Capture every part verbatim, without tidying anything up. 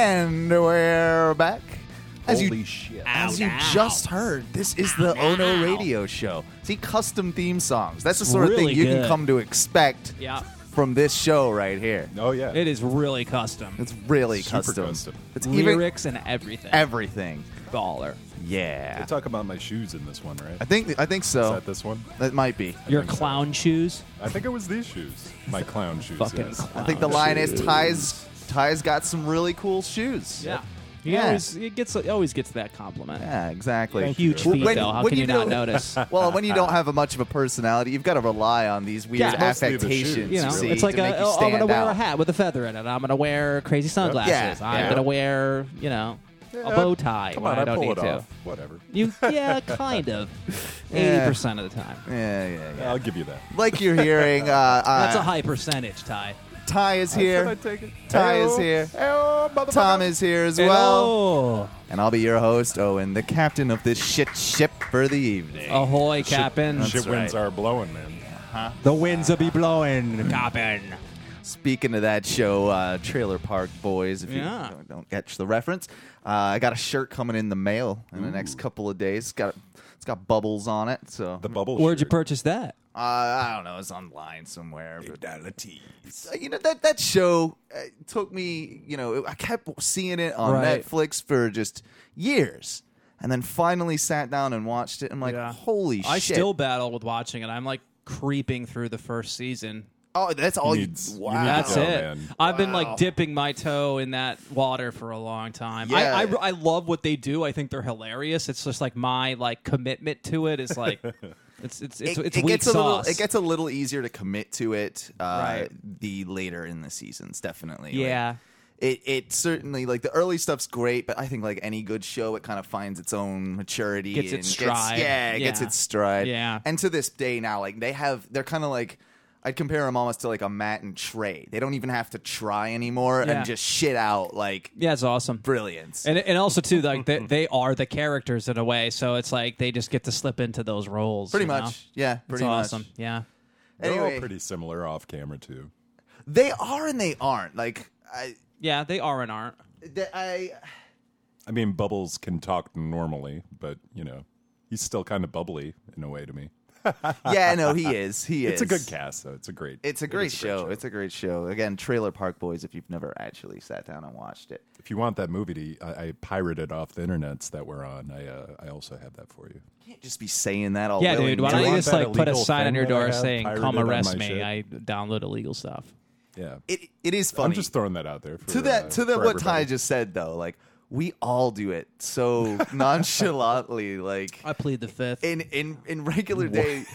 And we're back. As Holy you, shit. As Ow, you ow. just heard, this is the Ono Radio Show. See, custom theme songs. That's the sort of Really thing you good. can come to expect Yeah. from this show right here. Oh, yeah. It is really custom. It's really Super custom. custom. It's even Lyrics and everything. everything. Baller. Yeah. They talk about my shoes in this one, right? I think I think Is so. that this one? That might be. Your think so. clown shoes. I think it was these shoes. My clown shoes. Fucking yes. clown I think the line is shoes. Ty's Ty's got some really cool shoes. Yeah. He Yeah. always he gets he always gets that compliment. Yeah, exactly. Thank Huge you. feet When- though. How when can you you, not do- notice? Well, when you don't have a much of a personality, you've got to rely on these weird Yeah, mostly the affectations. shoes, You know, see, it's like to a, make you oh, I'm stand gonna wear out. a hat with a feather in it. I'm gonna wear crazy sunglasses. Yeah, I'm yeah. gonna wear, you know, Yeah, a bow tie Come when on, I I don't pull need it to. off. Whatever. You, yeah, kind of. Yeah. Eighty percent of the time. Yeah, yeah, yeah. I'll give you that. Like you're hearing, uh, uh, That's a high percentage, Ty. Ty is I here. said I'd take it. Ty is Hey-oh. here. Hey-oh, motherfucker. Tom is here as well. Hello. And I'll be your host, Owen, the captain of this shit ship for the evening. Ahoy, Captain. That's Shit winds right. are blowing, man. The winds will be blowing, Captain. Speaking of that show, uh, Trailer Park Boys, if Yeah. you don't, don't catch the reference, uh, I got a shirt coming in the mail in the next couple of days. It's got it's got bubbles on it, so The bubble Where'd you shirt. purchase that? uh, I don't know. It's online somewhere. But, Uh, you know that that show uh, took me. You know, I kept seeing it on Right. Netflix for just years, and then finally sat down and watched it. I'm like, Yeah. holy I shit! still battle with watching it. I'm like creeping through the first season. oh, that's all you. needs- you Wow, need to That's go, it. man. I've been Wow. like dipping my toe in that water for a long time. Yeah. I, I I love what they do. I think they're hilarious. It's just like my like commitment to it is like it's it's it's, it, it's it weak gets a little sauce. it gets a little easier to commit to it uh Right. the later in the seasons, definitely. Like, yeah. it it certainly, like, the early stuff's great, but I think like any good show, it kind of finds its own maturity, Gets and its stride. yeah, it gets Yeah. its stride. Yeah. And to this day now, like, they have they're kind of like, I'd compare them almost to like a Matt and Trey. They don't even have to try anymore Yeah. and just shit out like Yeah, it's awesome. brilliance. And and also too, like they, they are the characters in a way, so it's like they just get to slip into those roles. pretty you know? much, yeah, It's pretty much. awesome. Yeah. They're Anyway, all pretty similar off camera, too. they are and they aren't. Like I, Yeah, they are and aren't. they, I. I mean, Bubbles can talk normally, but, you know, he's still kind of bubbly in a way to me. Yeah, no, he is. He is. It's a good cast, though. It's a great It's a it great is show. It's a great show. Again, Trailer Park Boys, if you've never actually sat down and watched it. If you want that movie, to, I, I pirated off the internets that we're on. I uh, I also have that for you. You can't just be saying that all Yeah, willy dude. Why nilly. don't you want just that like put a illegal sign on thing your that I door have saying pirated "Come on arrest my me"? shit? I download illegal stuff. Yeah. It, it is funny. I'm just throwing that out there. For, to that uh, to the for what Ty everybody. just said though, like, we all do it so nonchalantly, like I plead the fifth. in in in regular day.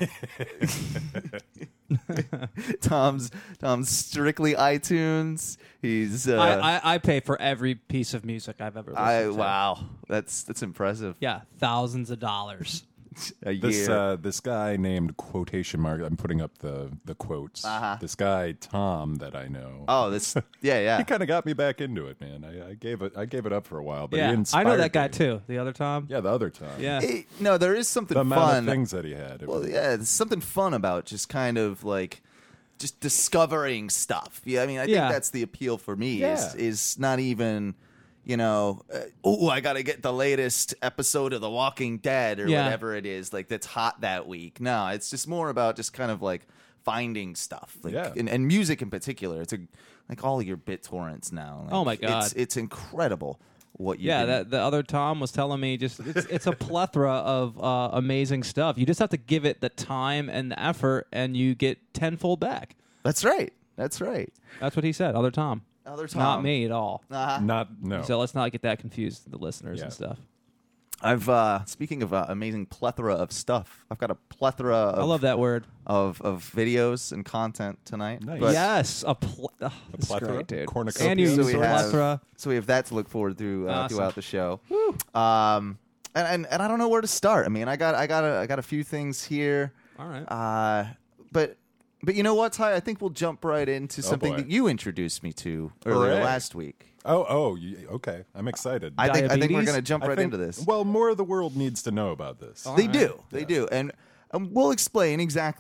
Tom's Tom's strictly iTunes. He's uh, I, I I pay for every piece of music I've ever listened I to. wow, that's that's impressive. Yeah, thousands of dollars. A This year. uh, this guy named quotation mark. I'm putting up the the quotes. Uh-huh. This guy Tom that I know. oh, this yeah yeah. He kind of got me back into it, man. I, I gave it I gave it up for a while, but he Yeah, I inspired know that guy me. too. The other Tom. Yeah, the other Tom. Yeah. It- no, there is something the amount fun. of things that he had. It Well, was- yeah, there's something fun about just kind of like just discovering stuff. Yeah, I mean, I Yeah. think that's the appeal for me. Yeah. Is is not even, you know, uh, oh, I got to get the latest episode of The Walking Dead or Yeah. whatever it is like that's hot that week. No, it's just more about just kind of like finding stuff, like, Yeah. and, and music in particular. It's a, like all your BitTorrents now. Like, Oh, my God. it's, it's incredible what you Yeah, can, that the other Tom was telling me just it's, it's a plethora of uh, amazing stuff. You just have to give it the time and the effort, and you get tenfold back. That's right. That's right. That's what he said. Other Tom, Other Tom, not me at all. Uh-huh. Not no. So let's not get that confused, the listeners Yeah. and stuff. I've uh speaking of uh, amazing plethora of stuff, I've got a plethora of I love that word. of, of videos and content tonight. Nice. But- Yes, a, pl- oh, this is plethora? great, dude. Cornucopia? And you So use we a have- plethora. So we have that to look forward to uh, Awesome. throughout the show. Um, and, and and I don't know where to start. I mean, I got I got a, I got a few things here. All right. Uh, but but you know what, Ty? I think we'll jump right into something Oh, boy. that you introduced me to earlier Hooray. last week. Oh, oh, you, okay. I'm excited. I think I think we're Diabetes? going to jump I right think- into this. Well, more of the world needs to know about this. All They right. do. They do. And um, we'll explain exactly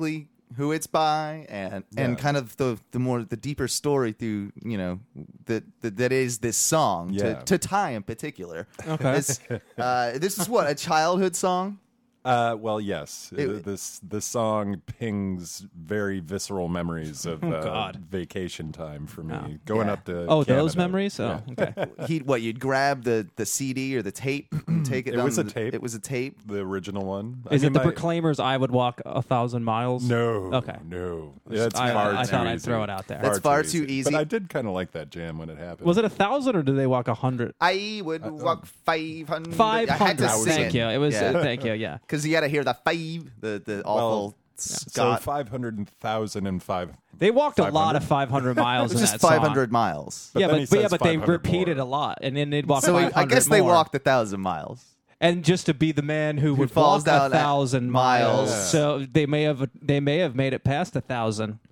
who it's by, and and Yeah. kind of the the more the deeper story through you know that that, that is this song Yeah. to, to Ty in particular. Okay. This, uh, this is what a childhood song. Uh, well, yes. It- Uh, this this song pings very visceral memories of uh, God. vacation time for me. Oh. Going Yeah. up to Oh, those Canada. memories? Oh, okay. He what you'd grab the the C D or the tape and take it. It down was to a the- tape. It was a tape. The original one. Is I it mean, the my- Proclaimers? I would walk a thousand miles. No. Okay. No. That's I, far I too thought I'd easy. throw it out there. That's far too easy. But I did kind of like that jam when it happened. Was it a thousand or did they walk a hundred? I would walk five hundred. Five I had to hundred. sing Thank you. It was. yeah. Uh, thank you. Yeah. Because you got to hear the five, the the awful So Scott. five hundred thousand and five. They walked a lot five hundred? of five hundred miles It was in just that song. five hundred miles. But yeah, then but, he but yeah, says but they five hundred repeated more. a lot, and then they'd walk. So we, five I hundred guess they more. walked a thousand miles. and just to be the man who would falls walk a down at thousand miles. miles. Yeah. So they may have they may have made it past a thousand.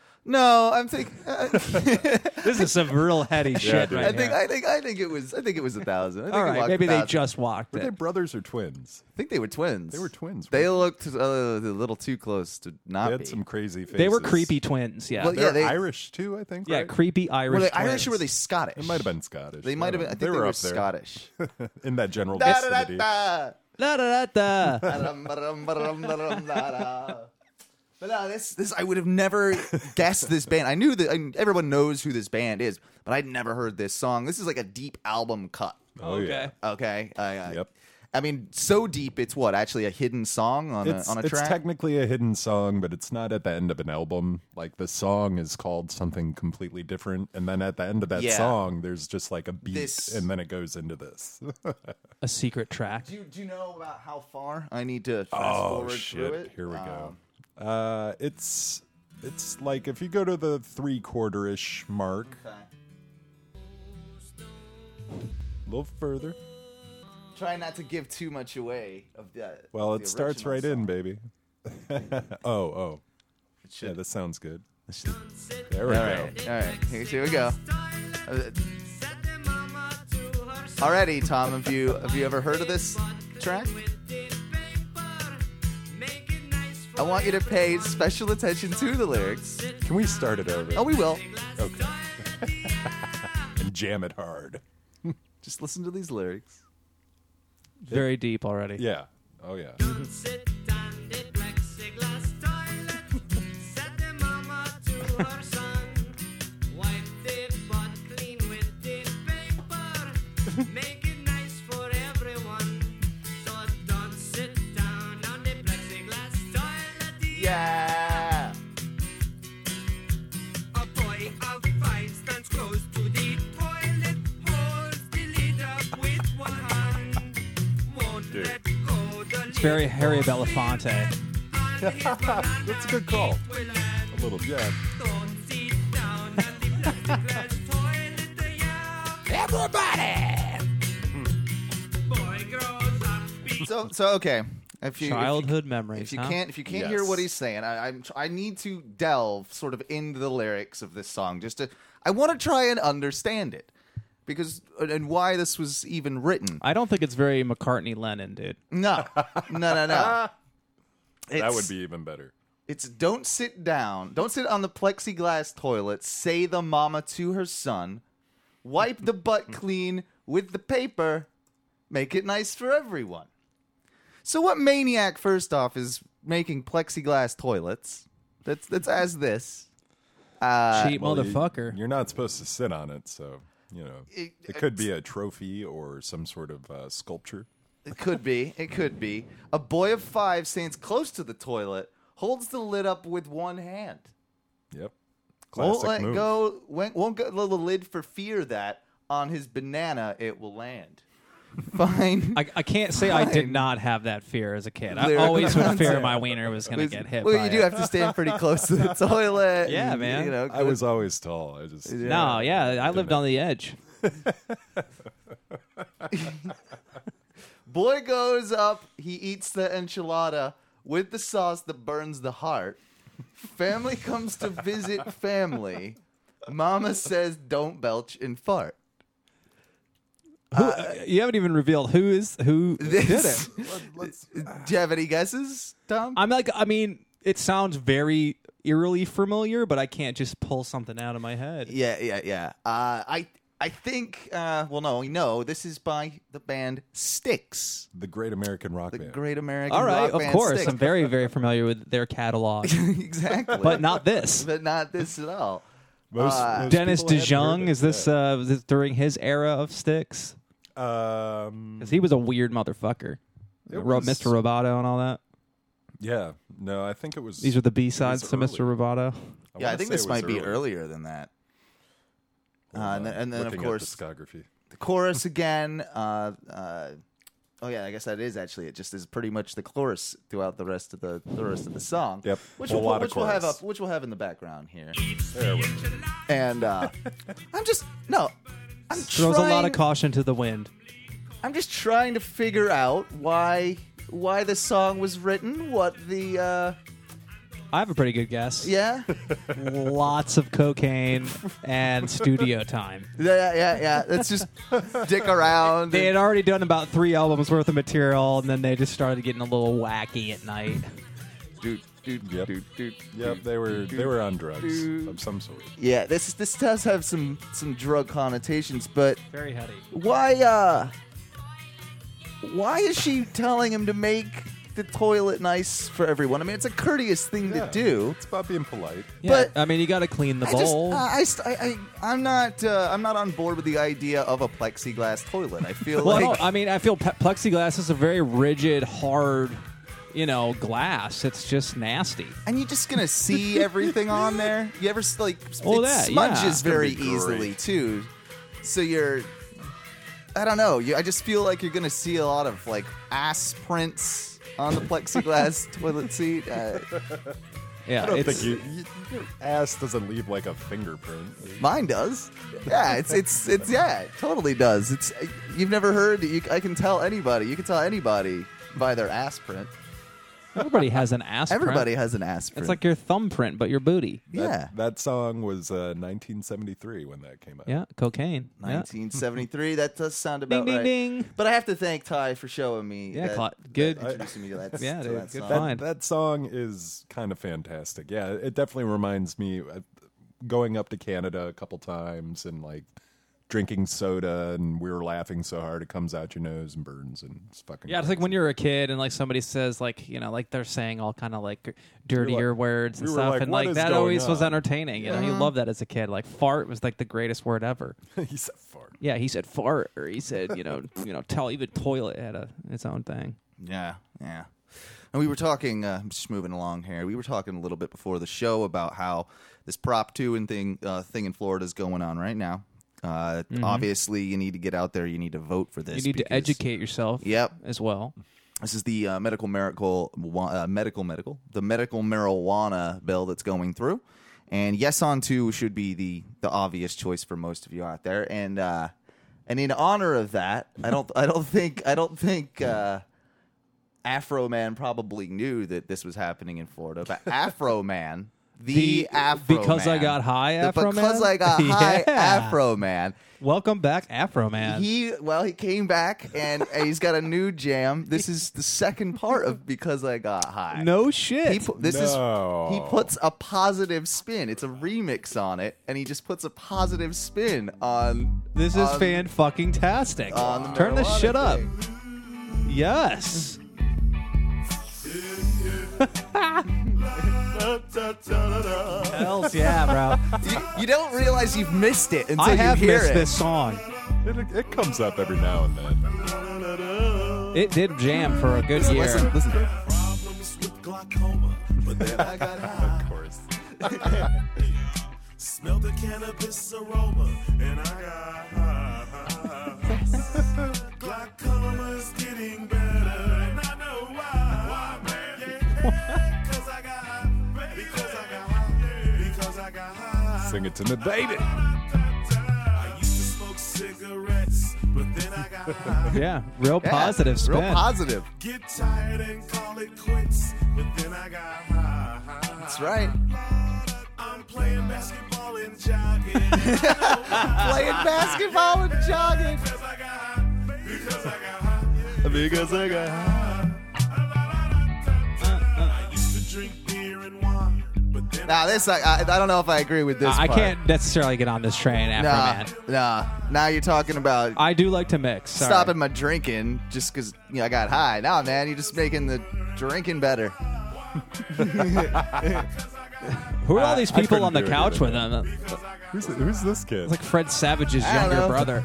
No, I'm thinking. Uh, This is some real heady shit dude. right I think here. I think I think it was I think it was a thousand. I think All he right, walked maybe a they thousand. just walked Were they it. brothers or twins? I think they were twins. They were twins. They weren't looked uh, a little too close to they? not They had be. some crazy faces. They were creepy twins. Yeah, Well, They're yeah, they- Irish too, I think. yeah, right? creepy Irish. Were they twins. Irish or were they Scottish? It might have been Scottish. They might have been. I think they, were, were up there Scottish. in that general Da, da, da, vicinity. da. Da, da, da, da. Ba-dum, ba-dum, ba-dum, ba-dum, da-da. But no, this this I would have never guessed this band. I knew that I, everyone knows who this band is, but I'd never heard this song. This is like a deep album cut. Oh yeah. Okay. I, I, Yep. I mean, so deep. It's what actually a hidden song on It's, a on a it's track. technically a hidden song, but it's not at the end of an album. Like the song is called something completely different, and then at the end of that Yeah. song, there's just like a beat, This- and then it goes into this. A secret track. do, you, do you know about how far I need to fast oh forward shit! through it? Here we Um, go. Uh, it's it's like if you go to the three quarter ish mark, okay. a little further. Try not to give too much away of the. Well, of it the starts original right song. in, baby. oh, oh, It should- yeah, that sounds good. it should- There we all go. right, all right. Here, here we go. Uh, Already, Tom, have you have you ever heard of this track? I want you to pay special attention to the lyrics. Can we start it over? Oh, we will. Okay. And jam it hard. Just listen to these lyrics. Very deep already. Yeah. Oh yeah. Make it nice for everyone. So don't sit down on the plexiglass toilet. Yeah. A boy of five stands close to the toilet, holds the lid up with one hand. Won't Dude. let go the It's very Harry Belafonte. That's a good call. A little jab. Don't sit down on the plexiglass toilet. Yeah. Everybody! Boy grows up. So so okay. If you, Childhood if you, memories. If you huh? can't if you can't Yes. hear what he's saying, I, I'm I need to delve sort of into the lyrics of this song just to I want to try and understand it because and why this was even written. I don't think it's very McCartney Lennon, dude. No, no, no, no. that It's- would be even better. It's don't sit down. Don't sit on the plexiglass toilet. Say the mama to her son. Wipe the butt clean with the paper. Make it nice for everyone. So what maniac, first off, is making plexiglass toilets? That's that's as this. Uh, Cheap Well, you- motherfucker. You're not supposed to sit on it, so you know It- it, could be a trophy or some sort of uh, sculpture. It could be. It could be. A boy of five stands close to the toilet, holds the lid up with one hand. Yep. Won't Classic let move. go. Won't, won't go the lid for fear that on his banana it will land. Fine. I, I can't say I did Fine. not have that fear as a kid. I Lyrical always would fear content. my wiener was going to get hit. Well, by you do it. have to stand pretty close to the toilet. Yeah, and, man. You know, I was always tall. I just Yeah. No, yeah, I lived on the edge. Boy goes up. He eats the enchilada with the sauce that burns the heart. Family comes to visit family. Mama says, "Don't belch and fart." Who, uh, you haven't even revealed who is who did This- it. Do you have any guesses, Tom? I'm like, I mean, it sounds very eerily familiar, but I can't just pull something out of my head. Yeah, yeah, yeah. Uh, I I think. Uh, well, no, no. This is by the band Styx, The Great American Rock the Band. Great American All right, Rock of Band course. Styx. I'm very, very familiar with their catalog, exactly, but not this. but not this at all. Most, Uh, most Dennis people hadn't heard DeJong, it, is this, yeah. uh, was this during his era of Styx? Um, Because he was a weird motherfucker. It Ro- was- Mister Roboto and all that. yeah, no, I think it was. These are the B sides was to Mister early. Roboto. Yeah, I wanna think say this it was might be early. earlier than that. Uh, Hold and then, on, and then of looking at course, discography. the chorus again. Uh, uh, oh yeah, I guess that is actually it. Just is pretty much the chorus throughout the rest of the the rest of the song. Yep, Which whole we'll, lot of which we'll have chorus. up, which we'll have in the background here. There we go. And uh, I'm just no, I'm Throws trying, a lot of caution to the wind. I'm just trying to figure out why why the song was written. What the uh, I have a pretty good guess. yeah Lots of cocaine and studio time. yeah yeah yeah. Let's just dick around. They and- had already done about three albums worth of material, and then they just started getting a little wacky at night. Dude, dude, Yep. dude, dude, Yep, dude, they were dude, they were on drugs dude. of some sort. Yeah, this this does have some some drug connotations, but Very heady. why uh why is she telling him to make the toilet nice for everyone? I mean, it's a courteous thing Yeah. to do. It's about being polite. Yeah, But- I mean, you got to clean the I just bowl. uh, I, st- I I I'm not uh, I'm not on board with the idea of a plexiglass toilet. I feel well, like no, I mean, I feel pe- plexiglass is a very rigid, hard, you know, glass. It's just nasty. and you're just gonna see everything on there. You ever s- like Well, it that, yeah. smudges It's gonna very be great. easily too. So you're I don't know. You, I just feel like you're gonna see a lot of like ass prints on the plexiglass toilet seat. Uh, Yeah, I don't it's, think you, you, your ass doesn't leave like a fingerprint. mine does. Yeah, it's it's it's yeah, it totally does. It's you've never heard. You, I can tell anybody. You can tell anybody by their ass print. everybody has an ass print. Everybody has an ass print. It's like your thumbprint, but your booty. That, yeah. that song was uh, nineteen seventy-three when that came out. Yeah, cocaine. Yeah. nineteen seventy-three. That does sound Ding, about ding, right. ding. But I have to thank Ty for showing me. Yeah, that, Cla- good. that- introducing me to that. Yeah, to dude, that good song. That, find. that song is kind of fantastic. Yeah, it definitely reminds me uh, going up to Canada a couple times and like drinking soda, and we were laughing so hard it comes out your nose and burns, and it's fucking Yeah, it's like crazy. when you're a kid and like somebody says like you know like they're saying all kind of like dirtier like- words and we were stuff, like, and "What like is that going always was on?" entertaining. You know, you love that as a kid. Like fart was like the greatest word ever. he said fart. Yeah, he said fart, or he said you know you know tell even toilet had a its own thing. Yeah, yeah. And we were talking. Uh, I'm just moving along here. We were talking a little bit before the show about how this Prop two and thing uh, thing in Florida is going on right now. Uh, Obviously, you need to get out there. You need to vote for this. You need to because- educate yourself. Yep. as well. This is the uh, medical miracle, uh, medical medical, the medical marijuana bill that's going through, and Yes on Two should be the the obvious choice for most of you out there. And uh, and in honor of that, I don't I don't think I don't think uh, Afro Man probably knew that this was happening in Florida, but Afro Man. The, The- Afro Because I Man. Got High The Afro because Man? I got high Yeah. Afro Man. Welcome back, Afro Man. He well, he came back and he's got a new jam. This is the second part of Because I Got High. no shit. He pu- this No. is he puts a positive spin. It's a remix on it, and he just puts a positive spin on. this is on, fan fucking tastic. on the Turn this marijuana shit up. thing. Yes. Hells yeah, bro. You, you don't realize you've missed it until I you have hear missed it. this song. It, it comes up every now and then. It did jam for a good Listen, year. listen, listen. Problems with glaucoma, but then I got high. Of course. Smelled the cannabis aroma, and I got high. Glaucoma's getting better, and I know why. Why, man? Yeah, 'cause I got high. Because I got high. Because I got high. Sing it to me, baby. I used to smoke cigarettes, but then I got high. Yeah, real Yeah, positive spin. Real positive. Get tired and call it quits, but then I got high. That's right. I'm playing basketball and jogging. Playing basketball and jogging. Because I got high. Because I got high. Because I got high. I used to drink beer Nah, this I, I, I don't know if I agree with this. I part. can't necessarily get on this train after Nah, man. nah. Now you're talking about I do like to mix. Sorry. stopping my drinking just because you know, I got high. Nah, man, you're just making the drinking better. Who are all these I people couldn't on the do it couch either. with him? Who's, who's this kid? It's like Fred Savage's I don't younger know. brother.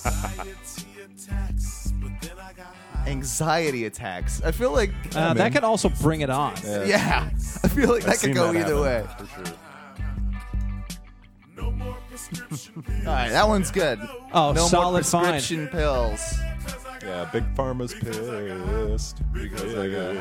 Anxiety attacks. I feel like Uh, that can also bring it on. Yeah. yeah. I feel like I've that could seen go that either way. happen, for sure. All right, that one's good. Oh, no more solid fine. prescription pills. Yeah, Big Pharma's pissed because I got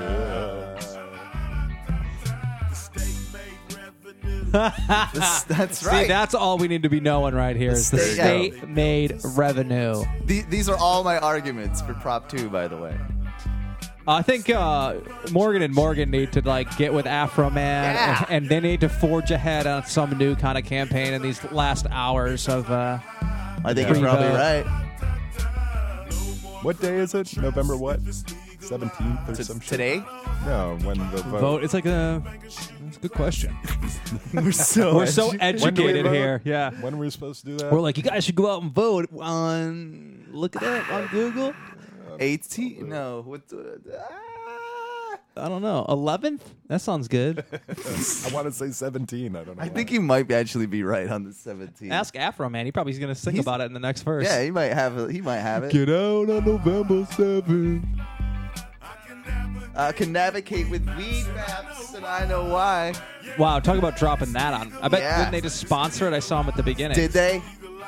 This- that's right. See, that's all we need to be knowing right here is the state- yeah. state-made revenue. The- these are all my arguments for Prop two, by the way. I think uh, Morgan and Morgan need to like get with Afro Man, Yeah. and, and they need to forge ahead on some new kind of campaign in these last hours of. Uh, I think Yeah. you're probably Free right. What day is it? November what? seventeenth or T- some shit? today? No, when the vote. vote. It's like a. That's a good question. We're so We're so When do we educated vote? here. Yeah. When were we supposed to do that? We're like, you guys should go out and vote on. Look it up on Google. eighteen. No, what? The, ah. I don't know. eleventh? That sounds good. I want to say seventeen. I don't know. I why. think you might actually be right on the seventeenth. Ask Afro Man. He probably is going to sing He's- about it in the next verse. Yeah, he might have. He might have it. Get out on November seventh. I can navigate with weed maps, and I know why. Wow, talk about dropping that on. I bet Yeah. didn't they just sponsor it? I saw him at the beginning. Did they?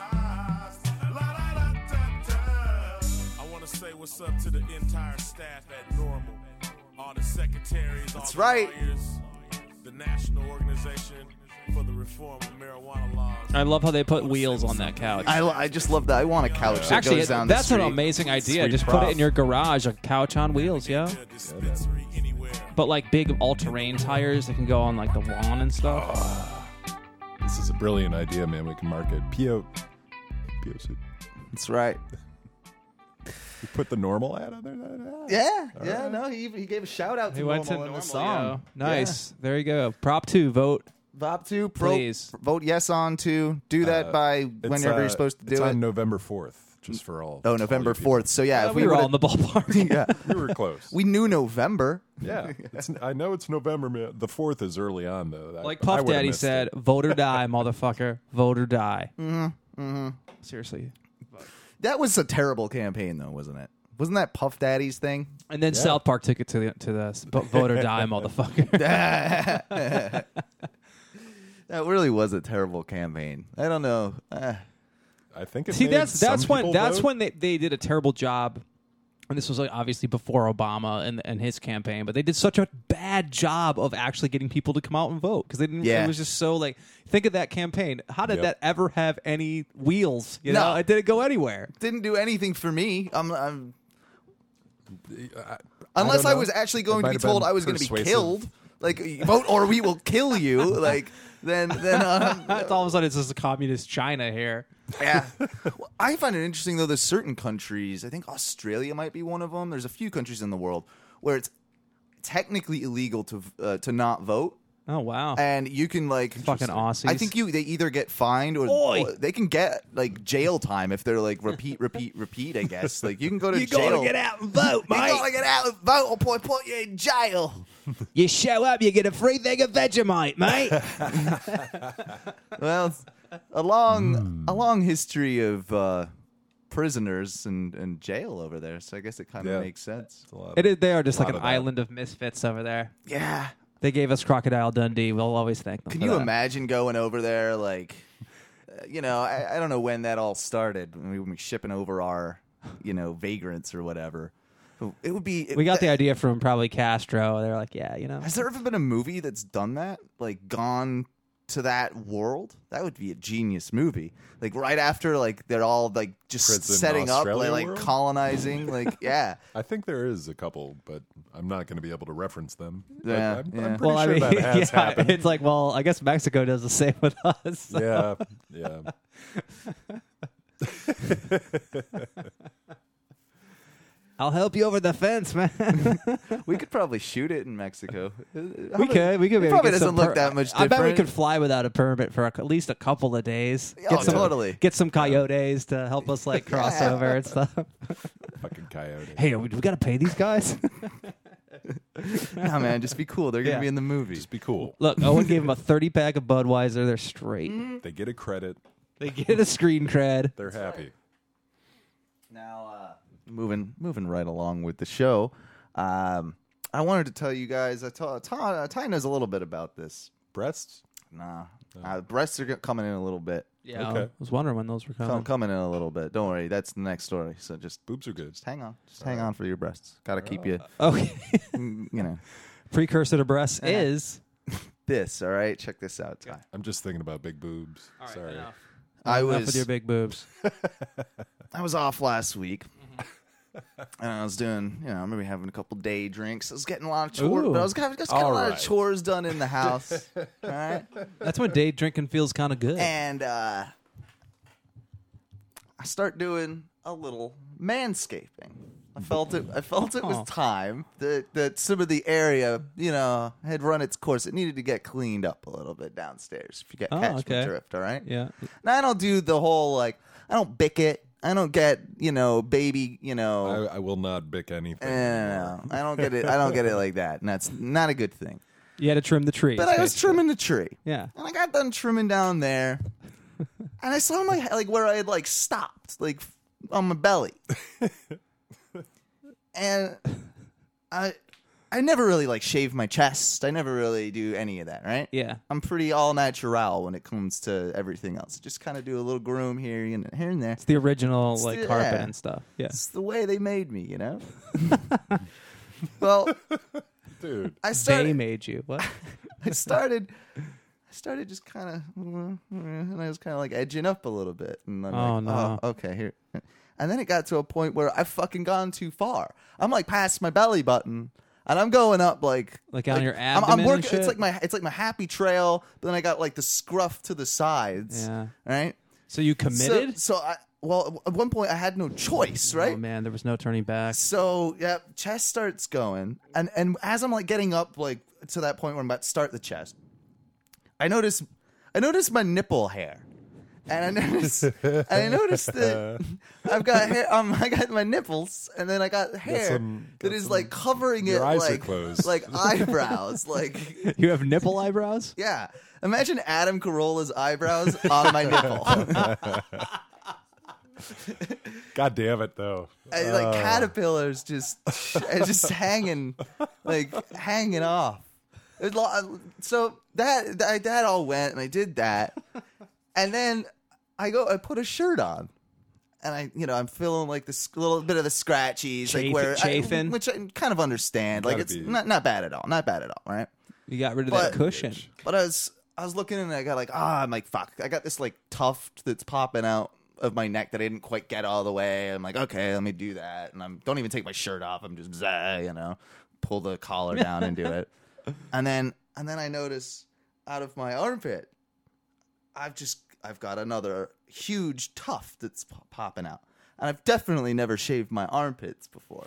I want to say what's up to the entire staff at Normal, all the secretaries, That's all right. the lawyers, the National Organization for the Reform of Marijuana Laws. I love how they put wheels on that couch. I, I just love that. I want a couch that Actually, goes it- down the that's an street. amazing idea. Sweet Just put prop. it in your garage, a couch on wheels, yeah. A dispensary anywhere. But like big all-terrain tires that can go on like the lawn and stuff. This is a brilliant idea, man. We can market P O. P O C. That's right. You put the normal ad on there? Yeah, yeah. right. No, he even he gave a shout out to He went to Normal in normal, the song. yo. Nice. There you go. Prop two, vote. Vop two, pro, Please. vote yes on two. Do that Uh, by It's, whenever uh, you're supposed to it's do it. on November fourth, just for all. Oh, all November you people. fourth. So yeah, Yeah, if we we were all would've- in the ballpark. yeah, We were close. we knew November. yeah, it's, I know it's November. Man. The fourth is early on, though. That- Like I Puff would've Daddy missed said, it. vote or die, motherfucker. Vote or die. Mm-hmm. Mm-hmm. Seriously. That was a terrible campaign, though, wasn't it? Wasn't that Puff Daddy's thing? And then South Park took it to the to the but vote or die, motherfucker. That really was a terrible campaign. I don't know. Uh, I think it See, made that's that's some when people that's vote. when they, they did a terrible job. And this was like obviously before Obama and, and his campaign, but they did such a bad job of actually getting people to come out and vote because they didn't. Yeah. It was just so like think of that campaign. How did Yep. that ever have any wheels? You No. know, it didn't go anywhere. didn't do anything for me. I'm, I'm I- unless don't I, know. was actually It going to might be have told been I was going to be persuasive. killed. Like vote or we will kill you. Like then then um, It's all of a sudden it's just a communist China here. yeah. Well, I find it interesting though. There's certain countries. I think Australia might be one of them. There's a few countries in the world where it's technically illegal to uh, to not vote, Oh wow. and you can like Fucking Aussies. I think you they either get fined or, Oi. or they can get like jail time if they're like repeat, repeat, repeat. I guess like you can go to You jail. gotta get out and vote, You mate. gotta get out and vote, or put, put you in jail. You show up, you get a free thing of Vegemite, mate. Well, it's a long, Hmm. a long history of uh, prisoners and, and jail over there. So I guess it kind of Yeah. makes sense. It's a lot It of- is, they are just lot like an of that. island of misfits over there. Yeah. They gave us Crocodile Dundee. We'll always thank them. Can for you that. imagine going over there? Like, uh, you know, I, I don't know when that all started. When we were shipping over our, you know, vagrants or whatever. It would be. We got the idea from probably Castro. They're like, yeah, you know. Has there ever been a movie that's done that? Like gone to that world? That would be a genius movie. Like right after, like they're all like just Prison setting up, Australia like, like world? colonizing. Like yeah, I think there is a couple, but I'm not going to be able to reference them. But Yeah, I'm, yeah. I'm pretty Well, I sure mean, that has yeah, happened. it's like, well, I guess Mexico does the same with us. Yeah, yeah. I'll help you over the fence, man. We could probably shoot it in Mexico. we could. We could. It maybe probably get doesn't some look per- that much I bet we different. could fly without a permit for a, at least a couple of days. Oh, Get some, totally. Get some coyotes to help us like cross Yeah. over and stuff. Fucking coyote. Hey, we, we got to pay these guys. Nah, man, just be cool. They're gonna Yeah. be in the movie. Just be cool. Look, Owen gave him a thirty pack of Budweiser. They're straight. They get a credit. They get a screen cred. They're happy. Now, uh, moving moving right along with the show, um, I wanted to tell you guys. I told Ty, Ty knows a little bit about this. Breasts? Nah, uh, breasts are coming in a little bit. Yeah, Okay. I was wondering when those were coming. Come, coming in a little bit. Don't worry, that's the next story. So just Boobs are good. just hang on, just hang on for your breasts. Got to keep you, Okay. mm, you know, Precursor to breasts Yeah. is. this. All right, check this out, Ty. I'm just thinking about big boobs. Sorry. I Enough was with your big boobs. I was off last week. And I was doing, you know, maybe having a couple day drinks. I was getting a lot of chores, Ooh. but I was, having, I was getting a All lot right. of chores done in the house. All right. That's when day drinking feels kind of good. And uh, I start doing a little manscaping. I felt it. I felt it was Oh. time that that some of the area, you know, had run its course. It needed to get cleaned up a little bit downstairs. If you get Oh, catch okay. my drift, all right. yeah. Now I don't do the whole like. I don't bick it. I don't get you know baby you know. I, I will not bick anything. No, no, no. I don't get it. I don't get it like that, and that's not a good thing. You had to trim the trees. But I was basically. trimming the tree. Yeah. And I got done trimming down there, and I saw my like where I had like stopped, like on my belly, and I I never really like shave my chest. I never really do any of that, right? Yeah. I'm pretty all natural when it comes to everything else. Just kind of do a little groom here, you know, here and there. It's the original like the- carpet yeah. and stuff. Yeah. It's the way they made me, you know. Well, Dude. I They started. made you. What? I started. I started just kind of, and I was kind of like edging up a little bit, and I'm Oh, like, no. oh, okay, here. And then it got to a point where I've fucking gone too far. I'm like past my belly button, and I'm going up like Like on your I'm, abdomen I'm and working. shit? It's like my it's like my happy trail, but then I got like the scruff to the sides. Yeah. Right. So you committed? So, so I well at one point I had no choice, right? Oh man, there was no turning back. So yeah, chest starts going, and and as I'm like getting up like to that point where I'm about to start the chest, I notice I notice my nipple hair, and I notice and I noticed that I've got hair. Um, I got my nipples, and then I got hair some- that got is some- like covering your it eyes are like closed. like eyebrows, like You have nipple eyebrows? yeah. Imagine Adam Carolla's eyebrows on my nipple. God damn it, though. And, like caterpillars just just hanging like hanging off. It lo- so that, that that all went, and I did that, and then I go I put a shirt on, and I you know I'm feeling like this little bit of the scratchies Chafe- like where I, chafing? which I kind of understand. Like Gotta it's be. not not bad at all, not bad at all, right? You got rid of But- that cushion. But I was I was looking and I got like ah I'm like fuck I got this like tuft that's popping out of my neck that I didn't quite get all the way. I'm like okay let me do that, and I'm don't even take my shirt off. I'm just bzah, you know pull the collar down and do it, and then and then I notice out of my armpit I've just I've got another huge tuft that's po- popping out, and I've definitely never shaved my armpits before.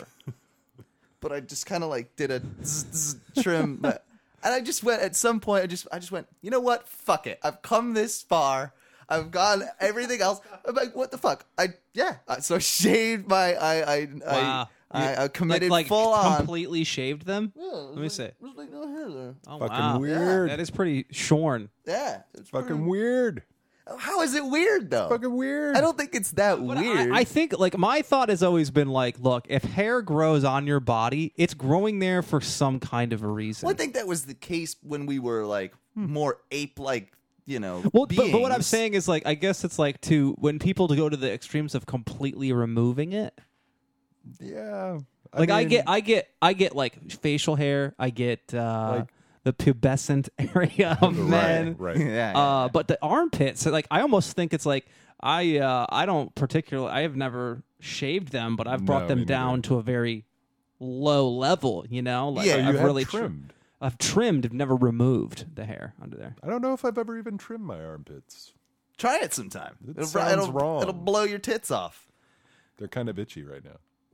But I just kind of like did a zzz, zzz, trim, but, and I just went at some point. I just I just went. You know what? Fuck it. I've come this far. I've gone everything else. I'm like, what the fuck? I yeah. Uh, So I shaved my. I I Wow. I, I, I committed like, like full on. completely shaved them? Let me see. There's like no hair there. Oh, Fucking wow. weird. That is pretty shorn. Yeah. It's Fucking pretty- weird. How is it weird though? Fucking weird. I don't think it's that But weird. I, I think like my thought has always been like, look, if hair grows on your body, it's growing there for some kind of a reason. Well, I think that was the case when we were like more ape-like, you know. Well, but, but what I'm beings. saying is like I guess it's like to when people go to the extremes of completely removing it. Yeah. Like I, mean, get, I get, I get like facial hair. I get uh, Like- the pubescent area of men. Right, right. yeah, yeah, Uh, but the armpits, like I almost think it's like I, uh, I don't particularly, I have never shaved them, but I've brought No, them me down neither. to a very low level. You know, like Yeah. So you I've have really tr- trimmed. I've trimmed, never removed the hair under there. I don't know if I've ever even trimmed my armpits. Try it sometime. It it'll, sounds it'll, wrong. It'll blow your tits off. They're kind of itchy right now.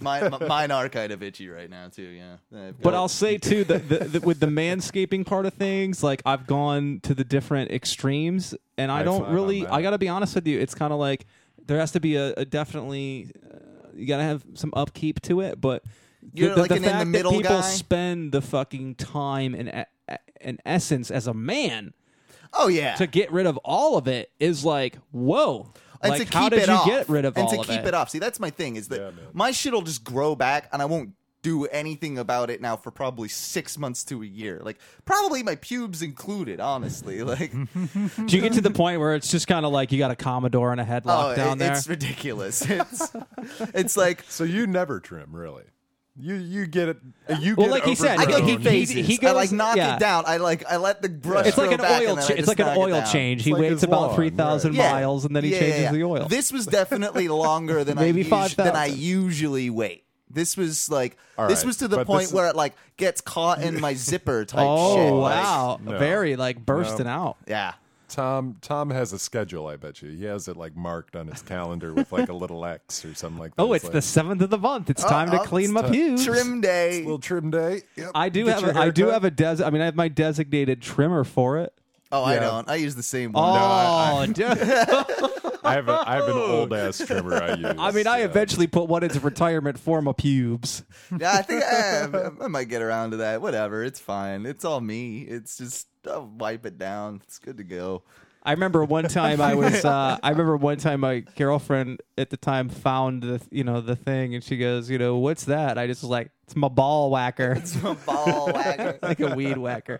Mine, m- mine are kind of itchy right now too. Yeah, I've But got- I'll say too that the, the, with the manscaping part of things, like I've gone to the different extremes, and I High don't five on really. that. I got to be honest with you. It's kind of like there has to be a, a definitely. Uh, you got to have some upkeep to it, but You're the, the, like the an in the fact middle that people guy? spend the fucking time and e- and essence as a man oh yeah, to get rid of all of it is like whoa. and like to keep how did it you off. get rid of and all to of keep it? it off. See, that's my thing. Is that Yeah, man. my shit'll just grow back, and I won't do anything about it now for probably six months to a year. Like probably my pubes included. Honestly, like Do you get to the point where it's just kind of like you got a Commodore and a headlock oh, down it- there? it's ridiculous. It's it's like. So you never trim, really? You you get it. You Well, get like he said, I go overgrown. through he- phases. he I goes- like knock yeah. it down. I like I let the brush. It's like grow an back oil. and then Cha- I it's just like an knock it oil down. change. He It's like waits his about lawn, three thousand Yeah. miles and then he Yeah, changes yeah, yeah. the oil. This was definitely longer than Maybe I us- five than I thousand. usually wait. This was like All this right, was to the but point this is- where it like gets caught in my zipper type oh shit. Like, wow, No. very like bursting No. out. yeah. Tom Tom has a schedule. I bet you he has it like marked on his calendar with like a little X or something like that. Oh, it's the like, seventh of the month. It's time to oh, clean it's my time- pubes. Trim day. little trim day. Yep. I do Get have your a, I do haircut. have a des. I mean, I have my designated trimmer for it. Oh, I Yeah. don't. I use the same one. Oh, I- dude. I have a I have an old ass trimmer I use. I mean, I yeah. eventually put one into retirement for my pubes. Yeah, I think I, I might get around to that. Whatever. It's fine. It's all me. It's just I'll wipe it down. It's good to go. I remember one time I was. Uh, I remember one time my girlfriend at the time found the you know the thing, and she goes, you know, what's that? I just was like, it's my ball whacker, It's a ball whacker. like a weed whacker.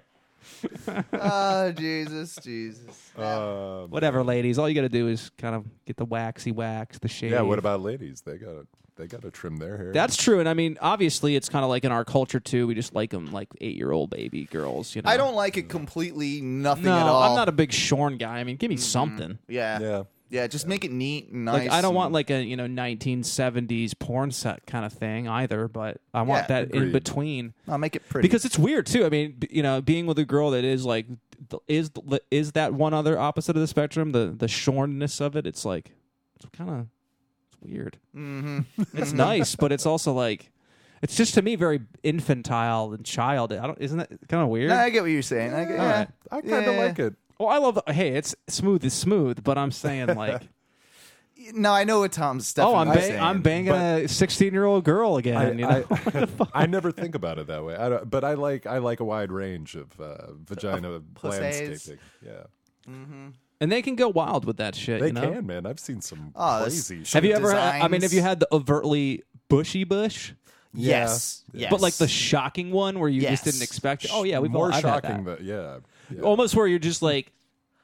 Oh, Jesus, Jesus. Um, Whatever, ladies. All you got to do is kind of get the waxy wax, the shave. yeah. What about ladies? They got to they got to trim their hair. That's true, and I mean, obviously, it's kind of like in our culture too. We just like them like eight-year-old baby girls. You know, I don't like it completely. Nothing No, at all. I'm not a big shorn guy. I mean, give me something. Yeah. yeah. Yeah, just make it neat and nice. Like I don't and- want like a you know nineteen seventies porn set kind of thing either, but I want Yeah, that in agreed. between I'll make it pretty. because it's weird too. I mean, b- you know, being with a girl that is like th- is th- is that one other opposite of the spectrum, the the shornness of it. It's like it's kind of it's weird. hmm It's nice, but it's also like it's just to me very infantile and child. I don't. Isn't that kind of weird? No, I get what you're saying. I get, All yeah. right. I kind of Yeah. like it. Well, I love. The, hey, it's smooth is smooth, but I'm saying like, No, I know what Tom's oh, I'm definitely bang, saying. I'm banging a sixteen year old girl again. I, you know, I, I never think about it that way. I don't, but I like I like a wide range of uh, vagina pussies. landscaping. Yeah, and they can go wild with that shit. they you know? can, man. I've seen some Oh, this- crazy shit. Have you ever? Had, I mean, designs. have you had the overtly bushy bush, Yes. Yes. but like the shocking one where you just Yes. didn't expect it? Oh yeah, we've more all, I've had shocking that. than yeah. yeah. Almost where you're just like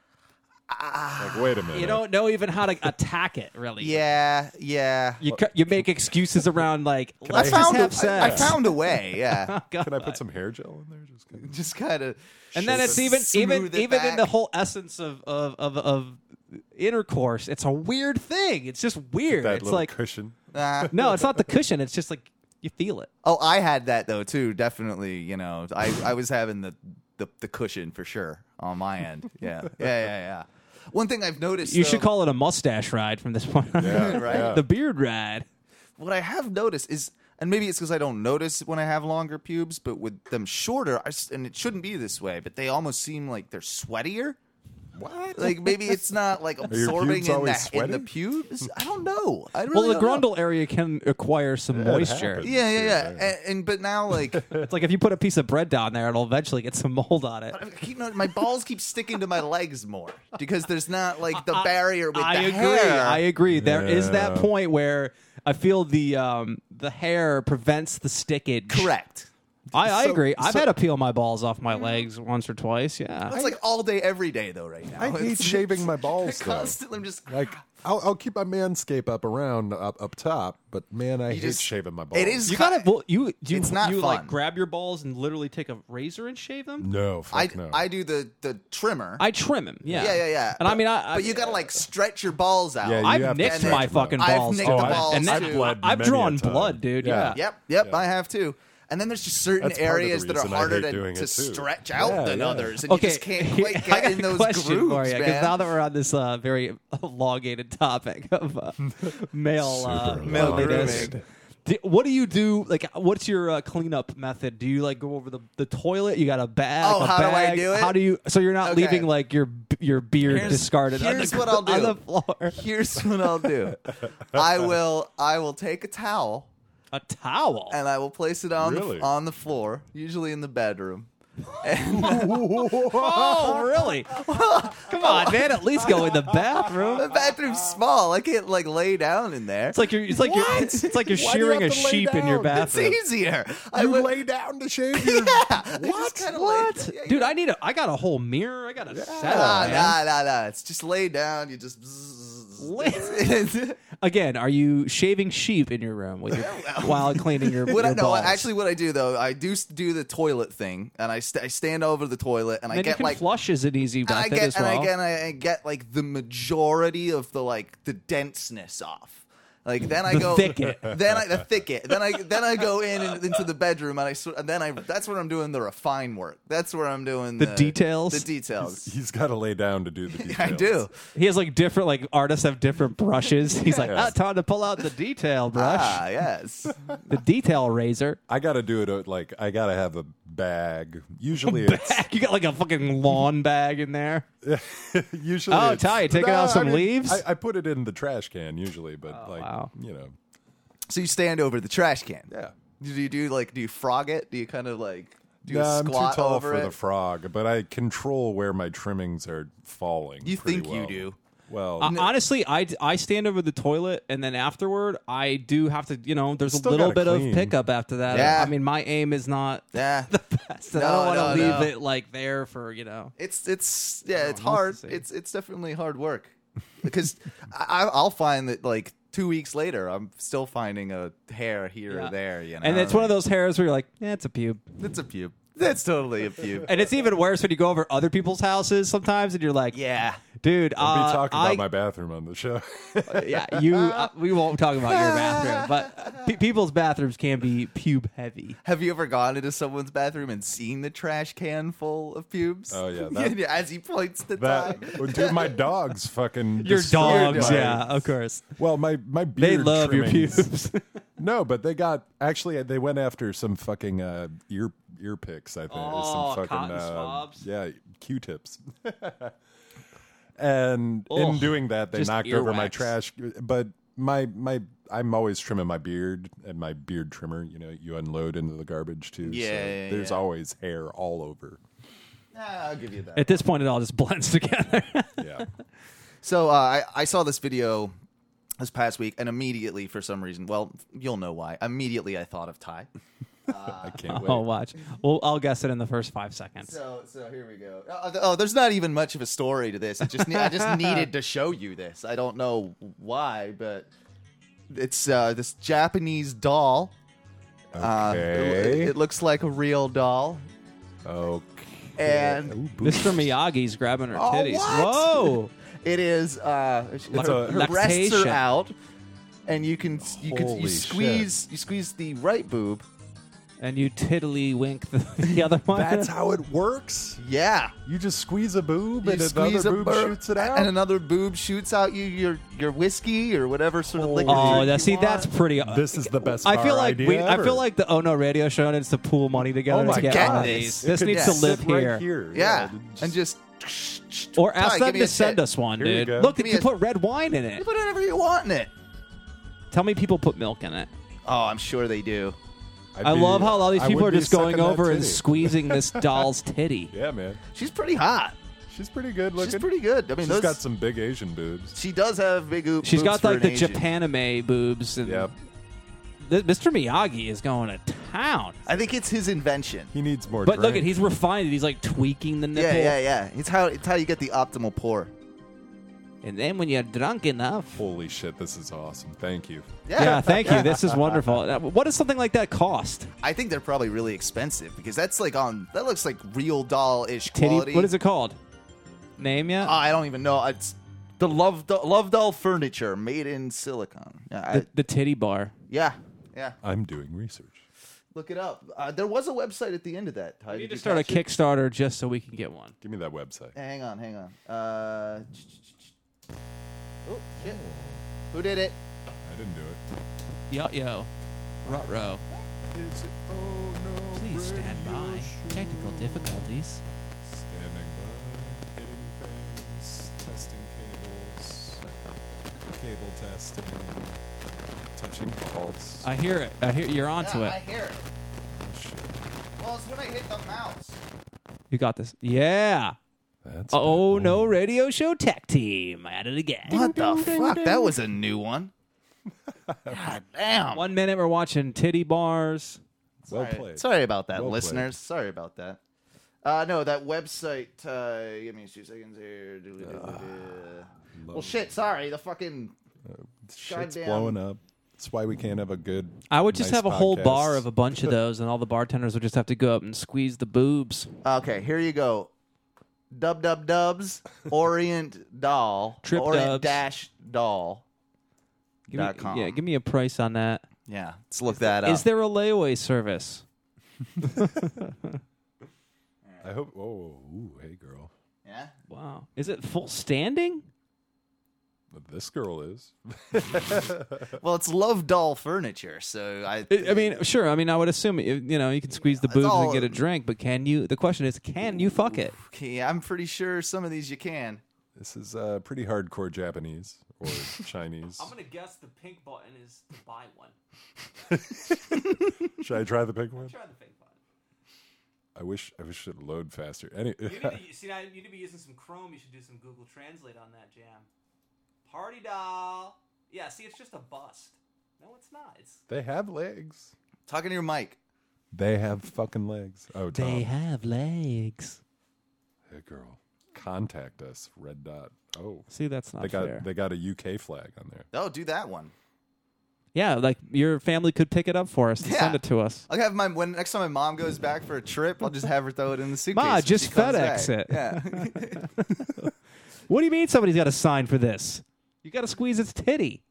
Like, wait a minute. you don't know even how to attack it. Really, Yeah, yeah. You cu- you make excuses around like I let's I just found have a, sex. I found a way. Yeah, God. Can I put some hair gel in there? Just kind of, just kind of. And then it's even even Smooth it even in back. the whole essence of of, of of intercourse. It's a weird thing. It's just weird. that It's little like cushion. Uh, no, it's not the cushion. It's just like you feel it. oh, I had that though too. Definitely, you know, I I was having the the, the cushion for sure on my end. Yeah, yeah, yeah, yeah. One thing I've noticed. You though- should call it a mustache ride from this point on. Yeah, Right. yeah. The beard ride. What I have noticed is, and maybe it's because I don't notice when I have longer pubes, but with them shorter, I s and it shouldn't be this way, but they almost seem like they're sweatier. What? Like maybe it's not like your absorbing pubes in the, always in the sweaty? pubes. I don't know. I really Well, the don't know. grundle area can acquire some Yeah, it moisture. happens. Yeah, yeah, yeah. Yeah. And, and but now like It's like if you put a piece of bread down there, it'll eventually get some mold on it. I keep not- my balls keep sticking to my legs more because there's not like the barrier with I the agree. hair. I agree. There is that Yeah. point where I feel the um, the hair prevents the stickage. Correct. I, I So- agree. I've so- had to peel my balls off my legs once or twice. Yeah. It's like all day, every day though. Right now, I hate It's- shaving my balls though. Constantly, I'm just Like I'll, I'll keep my manscape up around up up top, but man, I hate just- shaving my balls. it is You gotta. Well, you do. You, It's not you like fun. grab your balls and literally take a razor and shave them. no, fuck I no. I do the the trimmer. I trim them. Yeah. yeah, yeah, yeah. And I mean, I. I but you gotta like stretch your balls out. Yeah, you I've have to nicked stretch my them fucking out. I've balls. nicked Oh, the I- balls and that, too. bled I've many a drawn time. blood, dude. Yeah. Yeah. Yep, yep, Yeah. I have too. And then there's just certain That's part of the areas that are reason I harder hate to, doing to it, too. stretch out Yeah, than yeah. others, and Okay, you just can't quite I get got in a those question grooves, for you, man. now that we're on this uh, very elongated topic of uh, male uh, Super male elongated. nudity. Do- what do you do? Like, what's your uh, cleanup method? Do you like go over the, the toilet? You got a bag. Oh, a how do I bag? do it? How do you? So you're not Okay. leaving like your your beard Here's- discarded. here's on the, what I'll do. on the floor. Here's what I'll do. I will I will take a towel A towel. and I will place it on Really? the on the floor, usually in the bedroom. Oh, really? Come on, man. At least go in the bathroom. The bathroom's small. I can't like lay down in there. It's like you're. It's like you're. It's, it's like you're Why do you shearing a have to lay sheep in your down? It's bathroom. easier. I You would, lay down to shave your. yeah. What? What, dude? I need a. I got a whole mirror. I got a setup. Nah, man. nah, nah, nah. It's just lay down. You just. Lay- Again, are you shaving sheep in your room with your, while cleaning your, What your I, no, balls? actually, what I do though, I do s- do the toilet thing, and I, st- I stand over the toilet, and I then you get can like, flush is an easy and I method get, as well. and again, I, I get like the majority of the like the denseness off. Like then I The go thicket. Then I the thicket. Then I then I go in and, into the bedroom, and I sw- and then I that's where I'm doing the refine work. That's where I'm doing The the, details? The details. He's got to lay down to do the details. I do. He has like different like artists have different brushes. He's like, Yeah. ah, time to pull out the detail brush, Ah, yes. the detail razor. I got to do it uh, like I got to have a bag. Usually it's You got like a fucking lawn bag in there. usually. Oh, it's- Ty, you taking out some leaves? I, I put it in the trash can usually, but Oh, like wow. you know, So you stand over the trash can. yeah. Do you do like do you frog it? Do you kind of like do you Nah, I'm too squat tall over for it? the frog, but I control where my trimmings are falling. You pretty think you well. do. Well, Uh, honestly, I, I stand over the toilet and then afterward, I do have to, you know, there's a Still little gotta bit clean. of pickup after that. Yeah. I mean, my aim is not Yeah. the best. and I No, don't want to no, leave no. it like there for, you know. It's it's yeah, it's what's hard. to say? It's it's definitely hard work because I, I'll find that like two weeks later, I'm still finding a hair here Yeah. or there. You know, And it's one of those hairs where you're like, yeah, it's a pube. It's a pube. That's totally a pube. And it's even worse when you go over other people's houses sometimes and you're like, Yeah. dude, I'll uh, be talking I, about my bathroom on the show. yeah, you. Uh, we won't talk about your bathroom, but pe- people's bathrooms can be pube heavy. Have you ever gone into someone's bathroom and seen the trash can full of pubes? Oh, yeah, that- As he points the that, time. well, dude, my dogs fucking Your destroyed dogs, my- yeah, of course. Well, my my beard They love your trimmings- pubes. No, but they got actually they went after some fucking uh, ear ear picks. I think Oh, some fucking cotton uh, swabs? yeah, Q-tips. And Ugh, in doing that, they just knocked over my earwax. trash. But my my I'm always trimming my beard, and my beard trimmer, you know, you unload into the garbage too. Yeah, so yeah, there's yeah. always hair all over. Ah, I'll give you that. At this point, it all just blends together. Yeah. So uh, I, I saw this video this past week, and immediately, for some reason, well, you'll know why. Immediately, I thought of Ty. I can't wait. Oh, watch. Well, I'll guess it in the first five seconds. So, so here we go. Oh, th- oh, there's not even much of a story to this. It just, ne- I just needed to show you this. I don't know why, but it's uh, this Japanese doll. Uh, Okay. it, it looks like a real doll, Okay. and Ooh, Mister Miyagi's grabbing her Oh, titties. what? Whoa! it is uh, It's her, a- her breasts are Lactation. out, and you can you can Holy you squeeze you squeeze the right boob. And you tiddly wink the, the other one. That's how it works. Yeah. You just squeeze a boob, You and squeeze another a boob boob, shoots it out. and another boob shoots out you your your whiskey or whatever sort of Holy liquor. Oh, drink now you see, want. that's pretty. This is the best. I feel bar like idea we. I ever. feel like the Oh No radio show needs to pool money together Oh my to get God. one of Yes. these. It This could needs just to live sit here. right here. Yeah, just- and just Or ask Ty, them give me to a send tit. us one, Here you dude. go. Look, Give you me a- put red wine in You it. put whatever you want in it. Tell me people put milk in it. Oh, I'm sure they do. I'd I be- love how all these I people would are be just going sucking that over and titty. squeezing this doll's titty. Yeah, man, She's pretty hot. she's pretty good looking. She's pretty good. I mean, She's those, got some big Asian boobs. she does have big boobs. She's got for like an the Asian. Japanime boobs. And Yep. Th- Mister Miyagi is going to town. I think it's his invention. He needs more. But look at drink. he's refined it. He's like tweaking the nipple. Yeah, yeah, yeah. It's how it's how you get the optimal pour. And then when you're drunk enough. Holy shit, this is awesome. Thank you. Yeah, thank you. This is wonderful. Uh, What does something like that cost? I think they're probably really expensive because that's like on that looks like real doll-ish Titty. quality. What is it called? Name yet? Oh, I don't even know. It's the Love doll, Love Doll furniture made in silicon. Yeah, I- the, the titty bar. yeah, yeah. I'm doing research. Look it up. Uh, there was a website at the end of that. Ty, We did need to you start a catch it? Kickstarter just so we can get one. Give me that website. Hang on, hang on. Uh, oh shit! Who did it? I didn't do it. Yo, yo. Ruh-roh. Is it? Oh no. Please stand by. Technical difficulties. Standing by, hitting things, testing cables, cable testing, touching balls. I hear it. I hear you're onto yeah, I it. hear it. Oh, shit. Well, it's when I hit the mouse. You got this. Yeah. That's Oh bad. no, radio show tech team at it again. What the fuck? That was a new one. God damn. One minute we're watching titty bars. Well Sorry. played. Sorry about that, Well listeners. Sorry about that. Uh, no, that website. Uh, give me two seconds here. Well, shit. Sorry. The fucking. Shit's Goddamn. blowing up. That's why we can't have a good. I would just nice have a whole podcast. bar of a bunch of those, and all the bartenders would just have to go up and squeeze the boobs. Okay, here you go. Dub dub dubs. Orient doll. Trip Orient dubs. dash doll. Give me, Dot com. yeah, give me a price on that. Yeah, let's look that up. Is there a layaway service? I hope. Oh, ooh, hey girl. Yeah. Wow. Is it full standing? But this girl is. Well, it's Love Doll Furniture, so I. I I mean, sure. I mean, I would assume you you know you can squeeze the It's boobs all- and get a drink, but can you? The question is, can you fuck it? Okay, I'm pretty sure some of these you can. This is uh, pretty hardcore Japanese or Chinese. gonna guess the pink button is to buy one. Should I try the pink one? Try the pink button. I wish I wish it would load faster. Any, see, now you need to be using some Chrome. You should do some Google Translate on that jam. Party doll. Yeah, see, it's just a bust. No, it's not. It's they have legs. Talking to your mic. They have fucking legs. Oh, Tom. have legs. Hey, girl. Contact us. Red dot. Oh, See, that's not they got fair. they got a U K flag on there. Oh, do that one. Yeah, like your family could pick it up for us and Yeah. send it to us. I'll have my when next time my mom goes back for a trip, I'll just have her throw it in the suitcase. Ma, when just she comes FedEx back. it. Yeah. What do you mean somebody's got to sign for this? You got to squeeze its titty.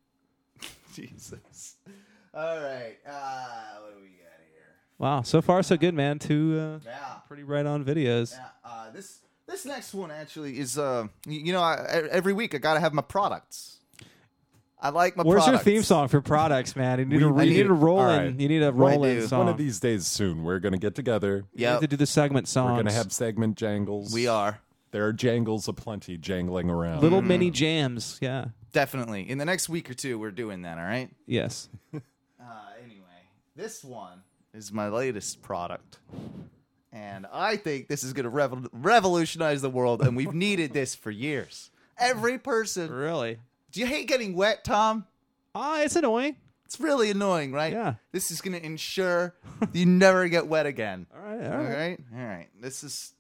Jesus. All right. Uh, what do we got here? Wow, so far so good, man. Two uh, Yeah. pretty right on videos. Yeah. Uh, this this next one actually is uh you, you know I, every week I gotta have my products. I like my Where's products. your theme song for products, man? You need, We- to, I you need- need a roll all in. right. You need a What I roll in do. song. One of these days soon, we're gonna get together. You Yeah. need to do the segment songs. We're gonna have segment jangles. We are There are jangles aplenty jangling around. little mini jams. Yeah. definitely in the next week or two we're doing that. All right. Yes. Uh, anyway, this one is my latest product. And I think this is going to revo- revolutionize the world, and we've needed this for years. Every person. Really? Do you hate getting wet, Tom? Ah, it's annoying. It's really annoying, right? Yeah. This is going to ensure you never get wet again. All right. All All right. right? All right. This is.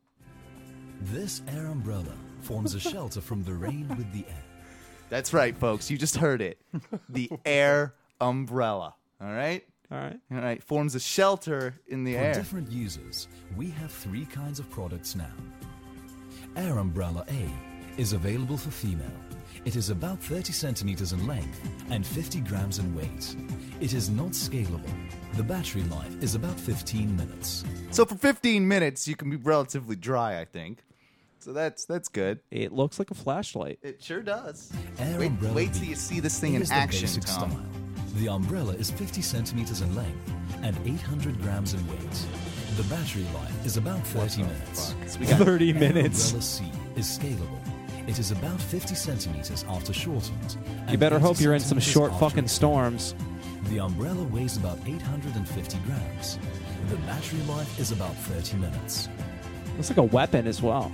This air umbrella forms a shelter from the rain with the air. That's right, folks. You just heard it. The air umbrella. All right? All right. All right. Forms a shelter in the For air. different users, we have three kinds of products now. Air Umbrella A is available for female. It is about thirty centimeters in length and fifty grams in weight. It is not scalable. The battery life is about fifteen minutes. So for fifteen minutes, you can be relatively dry, I think. So that's that's good. It looks like a flashlight. It sure does. Air Wait, Umbrella wait B till you see this thing in is the action, basic Tom. style. The umbrella is fifty centimeters in length and eight hundred grams in weight. The battery life is about thirty minutes. So we got Thirty Air minutes. Umbrella C is scalable. It is about fifty centimeters after shortened. You and better eighty hope you're in some centimeters short after fucking extended. storms. The umbrella weighs about eight hundred fifty grams. The battery life is about thirty minutes. Looks like a weapon as well.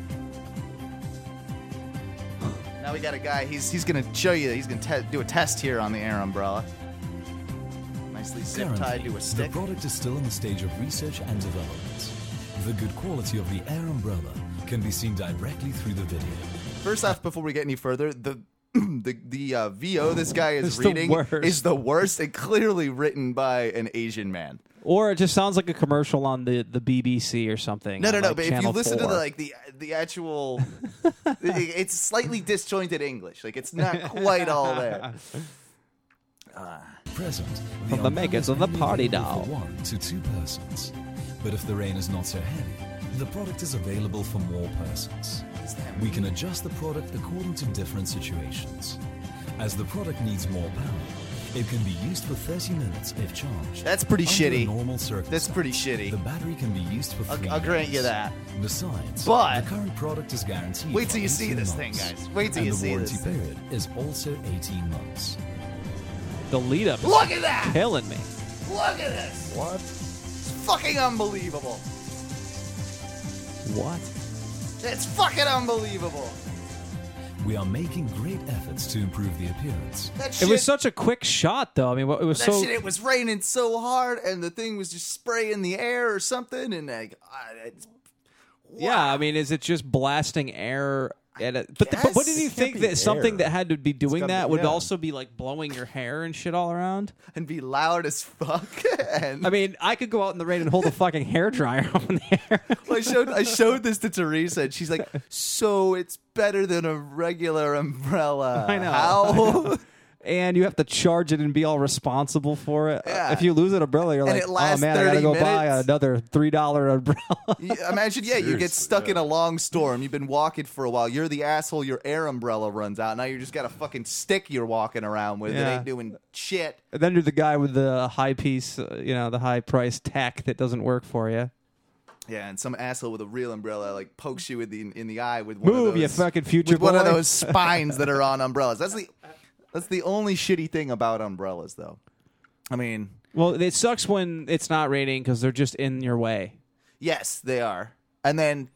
now we got a guy. He's he's gonna show you. He's gonna te- do a test here on the air umbrella. Nicely zip tied Currently, to a stick. the product is still in the stage of research and development. The good quality of the air umbrella can be seen directly through the video. First off, before we get any further, the the the uh, V O this guy is It's the reading worst. is the worst and clearly written by an Asian man. Or it just sounds like a commercial on the, the B B C or something. No, no, on, no. like, But if you Channel listen to four. the like the the actual, it- it's slightly disjointed English. Like it's not quite all there. Present, From the umbrella makers is of the only Party available Doll. for one to two persons. But if the rain is not so heavy, the product is available for more persons. We can adjust the product according to different situations. As the product needs more power, It can be used for thirty minutes if charged. That's pretty under shitty. a normal circumstance. That's pretty shitty. The battery can be used for I'll, three I'll grant you days. that. Besides, But- the current product is guaranteed. Wait for till you see eighteen this thing, months. guys. Wait till and you the see warranty this thing. period is also eighteen months. The lead up is Look at that! killing me. Look at this! What? It's fucking unbelievable. What? It's fucking unbelievable. We are making great efforts to improve the appearance. That It shit, was such a quick shot, though. I mean, it was that so. shit, it was raining so hard, and the thing was just spraying the air or something, and like, uh, it's, Yeah, I mean, is it just blasting air? At a, but, the, but guess. wouldn't you It can't think be that something air. that had to be doing gotta that be- would yeah. also be like blowing your hair and shit all around? and be loud as fuck. and I mean, I could go out in the rain and hold a fucking hair dryer on the air. I showed I showed this to Teresa, and she's like, "So it's better than a regular umbrella." I know. How? And you have to charge it and be all responsible for it. Yeah. If you lose an umbrella, you're And like, it oh lasts man, I gotta thirty go buy minutes. another three dollar umbrella. Yeah, imagine, yeah, you get Seriously, stuck yeah. in a long storm. You've been walking for a while. You're the asshole. Your air umbrella runs out. Now you just got a fucking stick you're walking around with. It Yeah. ain't doing shit. And then you're the guy with the high piece, uh, you know, the high price tech that doesn't work for you. Yeah, and some asshole with a real umbrella like pokes you in the in the eye with one Move, of those you fucking future with one of boy. those spines that are on umbrellas. That's the that's the only shitty thing about umbrellas, though. I mean, Well, it sucks when it's not raining because they're just in your way. yes, they are. And then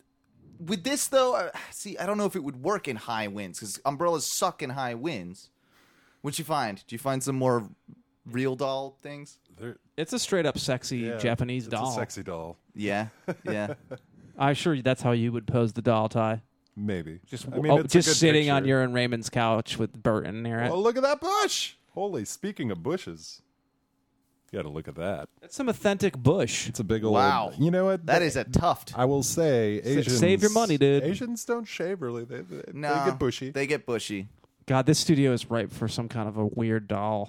with this though, uh, see, I don't know if it would work in high winds because umbrellas suck in high winds. What'd you find? Did you find some more real doll things? They're- It's a straight up sexy yeah, Japanese it's doll. a sexy doll. Yeah, yeah. I'm sure that's how you would pose the doll, Ty. Maybe. Just, I mean, oh, it's a just good sitting on picture. your and Raymond's couch with Burton near it. Oh, look at that bush! Holy, speaking of bushes, you got to look at that. That's some authentic bush. It's a big old. Wow. You know what? That is a tuft. I will say, Asians save your money, dude. Asians don't shave really. They, they, No, they get bushy. They get bushy. God, this studio is ripe for some kind of a weird doll.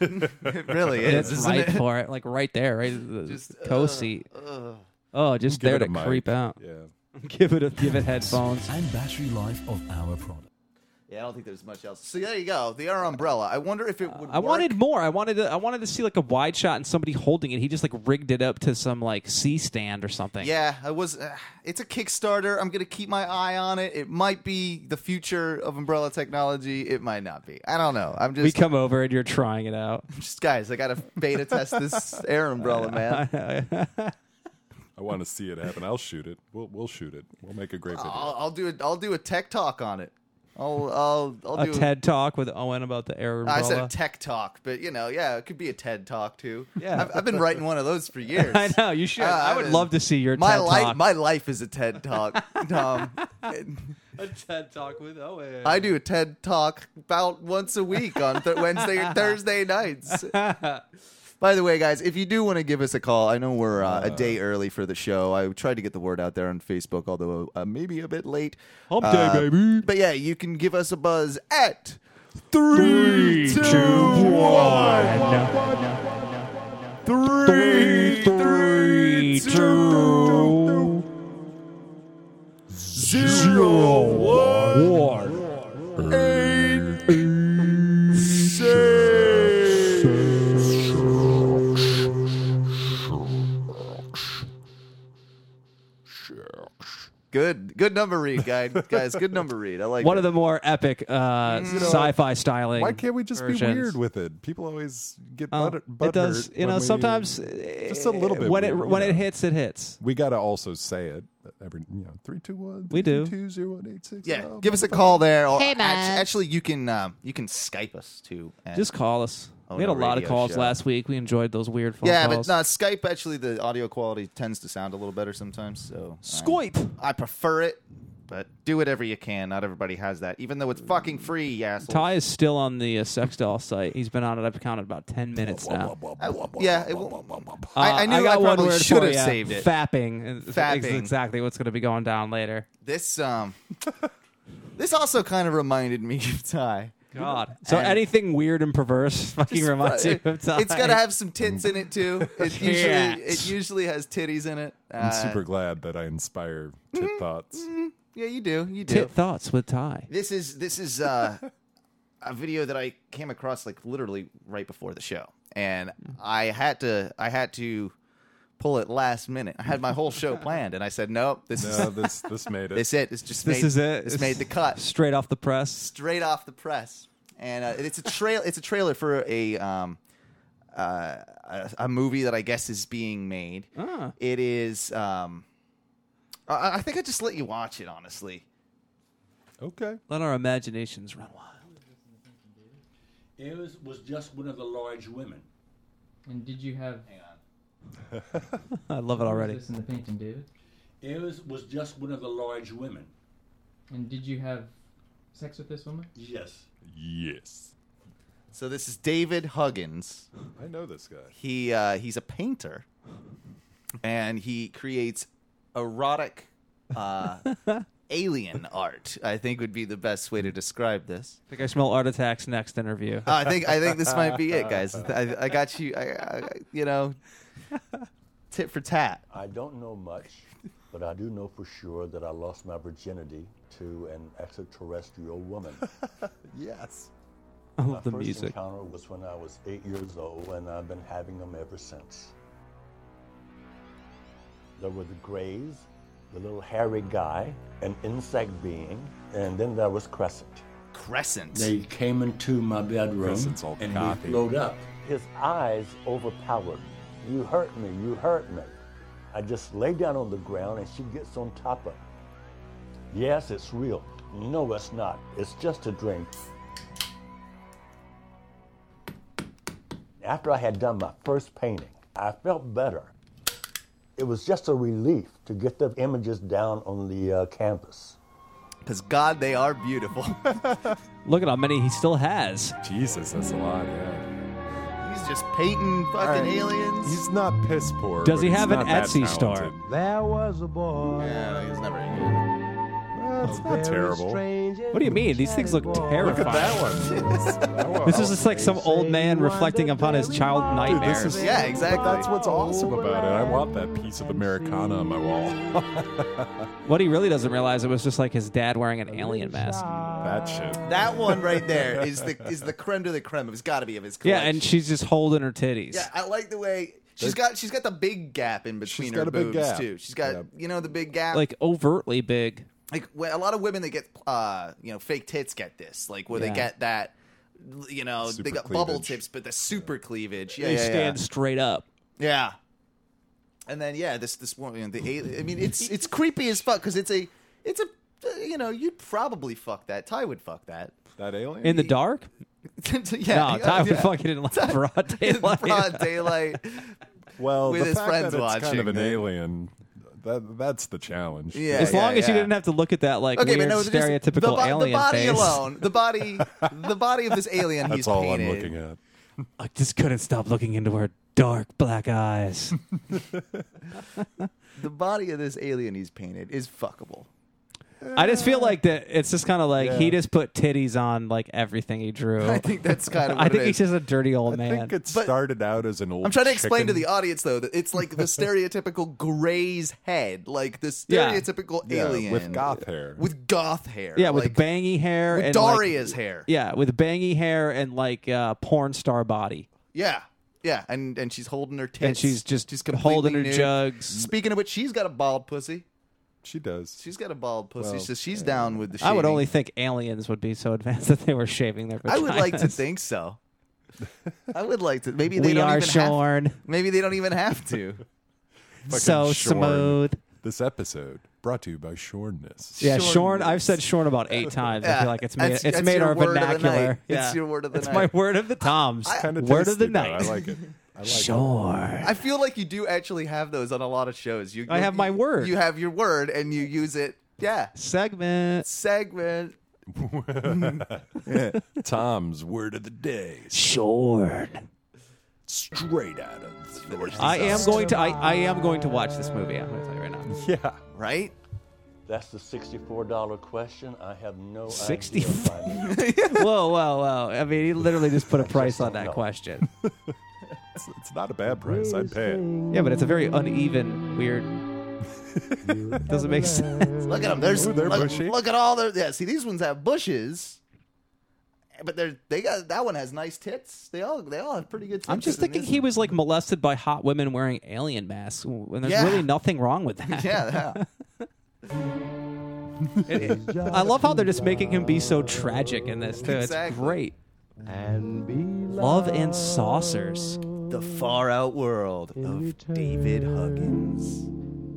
It really is. It's isn't ripe it? for it, like right there, right at the Just, co ugh, seat. ugh. Oh, just Give there it to a mic. creep out. Yeah. give it a, give it headphones. And battery life of our product. Yeah, I don't think there's much else. So there you go. The air umbrella. I wonder if it would. I work. wanted more. I wanted to. I wanted to see like a wide shot and somebody holding it. He just like rigged it up to some like C stand or something. Yeah, I was. Uh, it's a Kickstarter. I'm gonna keep my eye on it. It might be the future of umbrella technology. It might not be. I don't know. I'm just. we come over and you're trying it out. just guys. I gotta beta test this air umbrella, man. I want to see it happen. I'll shoot it. We'll we'll shoot it. We'll make a great video. I'll, I'll do it. I'll do a tech talk on it. I'll. I'll. I'll A do TED talk with Owen about the air umbrella. I said a tech talk, but you know, yeah, it could be a TED talk too. Yeah. I've, I've been writing one of those for years. I know you should. Uh, I would I- love to see your My TED life, talk. my life is a TED talk, Tom. a TED talk with Owen. I do a TED talk about once a week on th- Wednesday and Thursday nights. By the way, guys, if you do want to give us a call, I know we're uh, a day early for the show. I tried to get the word out there on Facebook, although uh, maybe a bit late. Hump day, Uh, baby. But yeah, you can give us a buzz at three, two, one, three, three, two, zero, one, eight, six. Good, good number read, guys. Guys, good number read. I like One it. of the more epic uh, sci-fi styling. Why can't we just versions. be weird with it? People always get Oh, butt, butt it does. hurt You know, when we- sometimes just a little bit when it weird, you when it know. hits, it hits. We got to also say it every you know three two one. We do. Two zero one eight six. Yeah, Oh, give us a motherfucker. call there. Or Hey, act- man. Actually, you can um, you can Skype us too. at- Just call us. Oh, we had a no, lot of radio calls show. last week. We enjoyed those weird phone yeah, calls. but no, Skype actually the audio quality tends to sound a little better sometimes. So I- Skype. I prefer it, but do whatever you can. Not everybody has that, even though it's fucking free. You assholes. Ty is still on the uh, sex doll site. He's been on it. I've counted about ten minutes now. I- yeah, it, will- Uh, I, I knew I, got one probably word should for have ya. saved it. Fapping. is- Fapping. is exactly what's going to be going down later. This um, this also kind of reminded me of Ty. God. So And- anything weird and perverse fucking reminds you of Ty. It's got to have some tits in it too. It usually Yes. it usually has titties in it. I'm Uh, super glad that I inspire tit Mm-hmm. thoughts. Yeah, you do. You do. Tit thoughts with Ty. This is this is uh a video that I came across like literally right before the show, and I had to I had to pull it last minute. I had my whole show planned, and I said, nope, this No, is this this made it. this it. It's just This made, is it. This It's made the cut Straight off the press. straight off the press, and uh, it's a trail. It's a trailer for a um uh a, a movie that I guess is being made. Ah. It is um. I, I think I just let you watch it, honestly. Okay. Let our imaginations run wild. Eris was just one of the large women. And did you have? Hang on. I love it already. Was this in the painting, David? Eris was just one of the large women. And did you have sex with this woman? Yes. Yes. So this is David Huggins. I know this guy. He uh, he's a painter, and he creates erotic uh, alien art. I think would be the best way to describe this. I think I smell Art Attack's next interview. Uh, I think I think this might be it, guys. I, I got you. I, I, you know, tit for tat. I don't know much, but I do know for sure that I lost my virginity to an extraterrestrial woman. Yes. I My love the first music. encounter was when I was eight years old, and I've been having them ever since. There were the Greys, the little hairy guy, an insect being, and then there was Crescent. Crescent. They came into my bedroom Crescent's all and cocky. we flowed up. His eyes overpowered me. You hurt me, you hurt me. I just lay down on the ground and she gets on top of me. Yes, it's real. No, it's not. It's just a dream. After I had done my first painting, I felt better. It was just a relief to get the images down on the uh, canvas. Because God, they are beautiful. Look at how many he still has. Jesus, that's a lot, yeah. He's just painting fucking All right. aliens. He's not piss poor. Does but he he's have an not that Etsy store? talented. There was a boy. Yeah, he's never. That's not terrible. What do you mean? These things look terrifying. Look at that one. That one. This is just like some old man reflecting upon his child Dude, nightmares. this is, Yeah, exactly. But that's what's awesome about it. I want that piece of Americana on my wall. What he really doesn't realize, it was just like his dad wearing an alien mask. That shit. That one right there is the is the creme de la creme. It's got to be of his Yeah, collection. and she's just holding her titties. Yeah, I like the way she's got. She's got the big gap in between She's her got a big boobs gap. too. She's got Yep. you know the big gap. Like overtly big. like when, a lot of women that get uh you know fake tits get this. Like where Yeah. they get that you know Super they got bubble cleavage. tips, but the super cleavage. Yeah, They yeah, stand yeah. straight up. Yeah. And then yeah, this this one, you know, the alien. I mean, it's it's creepy as fuck because it's a it's a uh, you know you'd probably fuck that. Ty would fuck that. That alien? In the dark? yeah, no, Ty would yeah. fuck it in like broad In daylight. broad daylight. well, with the his fact friends that it's kind watching, of an man. alien, that, that's the challenge. Yeah, As yeah, long as you yeah. didn't have to look at that like Okay, weird but no, just stereotypical the, bo- alien the body face. alone, the body, the body of this alien That's he's all painted. I'm looking at. I just couldn't stop looking into her dark black eyes. The body of this alien he's painted is fuckable. I just feel like that it's just kind of like Yeah. he just put titties on like everything he drew. I think that's kind of. What I think it he's is. just a dirty old I man. think it But- started out as an old I'm trying to explain to chicken. the audience though that it's like the stereotypical Gray's head, like the Yeah. stereotypical Yeah, alien with goth hair. with goth hair. yeah, with like, bangy hair with and like- Daria's hair. yeah, with bangy hair and like uh, porn star body. Yeah, yeah, and and she's holding her tits, And she's just she's completely holding her nude. jugs. Speaking of which, she's got a bald pussy. She does. She's got a bald pussy, Well, so she's down with the. I would shaving. only think aliens would be so advanced that they were shaving their vaginas. I would like to think so. I would like to. Maybe they we don't are even shorn. have. Maybe they don't even have to. Fucking So shorn. smooth. This episode brought to you by Shornness. Yeah, Shorn shorn. is- I've said shorn about eight times. I Yeah, feel like it's made. that's- it's that's made your our word of the vernacular. night. It's Yeah. your word of the It's night. my word of the Toms. Kind of word of the tasty, night. though. I like it. I like it. Shorn. I feel like you do actually have those on a lot of shows. You, I have my word. You have your word, and you use it. Yeah, Segment. segment. Tom's word of the day. Shorn. Straight out of the I am going to. I, I am going to watch this movie. I'm going to tell you right now. Yeah. Right? That's the sixty-four dollar question. I have no sixty. idea. if I know. Whoa, whoa, whoa! I mean, he literally just put a price on that know. question. It's, it's not a bad price. I'd pay it. Yeah, but it's a very uneven, weird. Doesn't make sense. Look at them. There's Ooh, they're look, bushy. look at all their. Yeah, see, these ones have bushes, but they're they got that one has nice tits. They all they all have pretty good tits. I'm just in thinking this he one. was like molested by hot women wearing alien masks, and there's Yeah. really nothing wrong with that. Yeah, yeah. I love how they're just making him be so tragic in this too. Exactly. It's great. Love and Saucers. The far out world of David Huggins.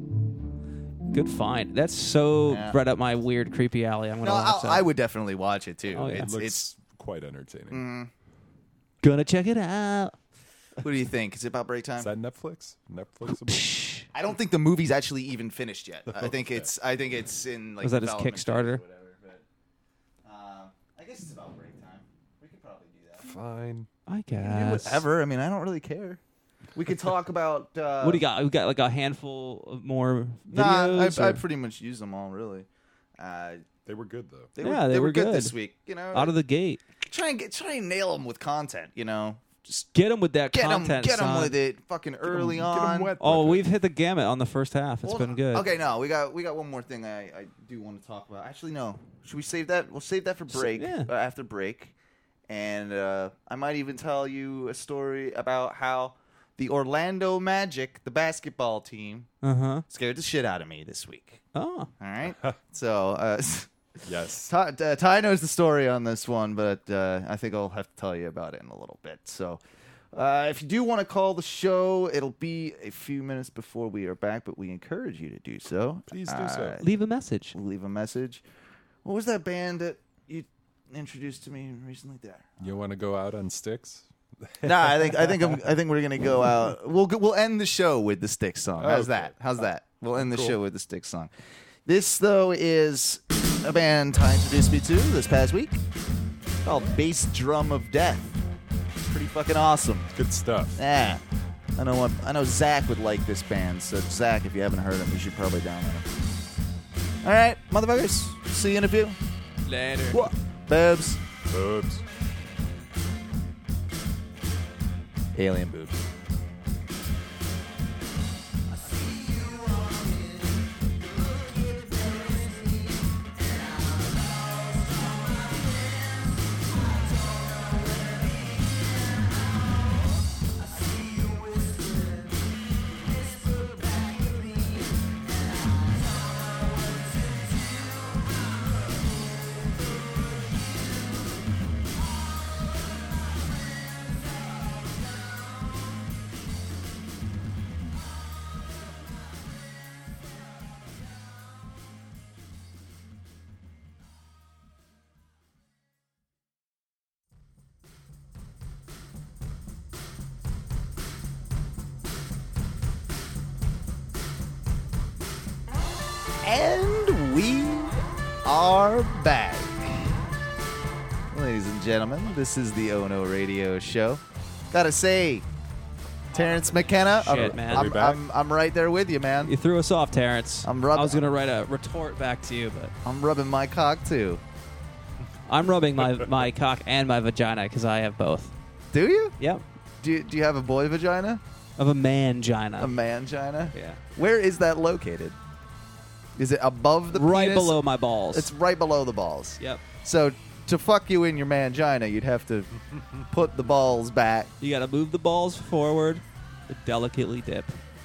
Good find. That's so Yeah. right up my weird, creepy alley. I'm gonna No, watch I, that. I would definitely watch it too. Oh, yeah. It It's, looks it's quite entertaining. Gonna check it out. what do you think? Is it about break time? Is that Netflix? Netflix? I don't think the movie's actually even finished yet. I think it's I think it's in like Was that his development phase or Kickstarter? whatever, but, uh, I guess it's about break time. We could probably do that. Fine. I Do guess. whatever. I mean, I don't really care. We could talk about. Uh, What do you got? We got like a handful of more Nah, videos. I, I or- pretty much used them all. Really. Uh, They were good though. they Yeah, were, they were were good, good. this week. You know, out of the gate. try and get try and nail them with content. You know, just Get them with that get them content. get them son. with it. Fucking early Get 'em on. wet Oh, with it. we've hit the gamut on the first half. It's Hold been on. good. Okay, no, we got we got one more thing I, I do want to talk about. Actually, no. Should we save that? We'll save that for break. yeah. uh, after break, and uh, I might even tell you a story about how the Orlando Magic, the basketball team, Uh huh. scared the shit out of me this week. Oh. All right, so uh, Yes. Ty, uh, Ty knows the story on this one, but uh, I think I'll have to tell you about it in a little bit. So. Uh, if you do want to call the show, it'll be a few minutes before we are back, but we encourage you to do so. Please do so. Uh, Leave a message. leave a message. What was that band that you introduced to me recently? There. You want to go out on sticks? Nah, I think I think I'm, I think we're gonna go out. We'll go- we'll end the show with the Styx song. How's Okay. that? How's that? We'll end the Cool. show with the Styx song. This though is a band Ty introduced me to this past week called Bass Drum of Death. Pretty fucking awesome. Good stuff. Yeah. I know what I know Zach would like this band, so Zach, if you haven't heard him, you should probably download him. Alright, motherfuckers. See you in a few. Later. What? Boobs. Oops. Alien boobs. And we are back. Ladies and gentlemen, this is the Ono Radio Show. Gotta say, Terrence McKenna, Shit, I'm, man. I'm, We back? I'm, I'm right there with you, man. You threw us off, Terrence. I'm rubbing- I was gonna write a retort back to you, but I'm rubbing my cock too. I'm rubbing my my cock and my vagina because I have both. Do you? Yep. Do you, do you have a boy vagina? Of a mangina. A man-gina? Yeah. Where is that located? Is it above the Right penis? below my balls. It's right below the balls. Yep. So to fuck you in your mangina, you'd have to put the balls back. You got to move the balls forward, delicately dip.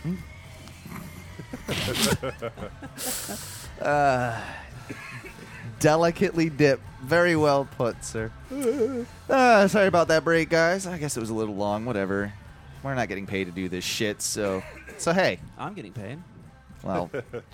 Uh, delicately dip. Very well put, sir. Uh, sorry about that break, guys. I guess it was a little long. Whatever. We're not getting paid to do this shit, so so hey. I'm getting paid. Well,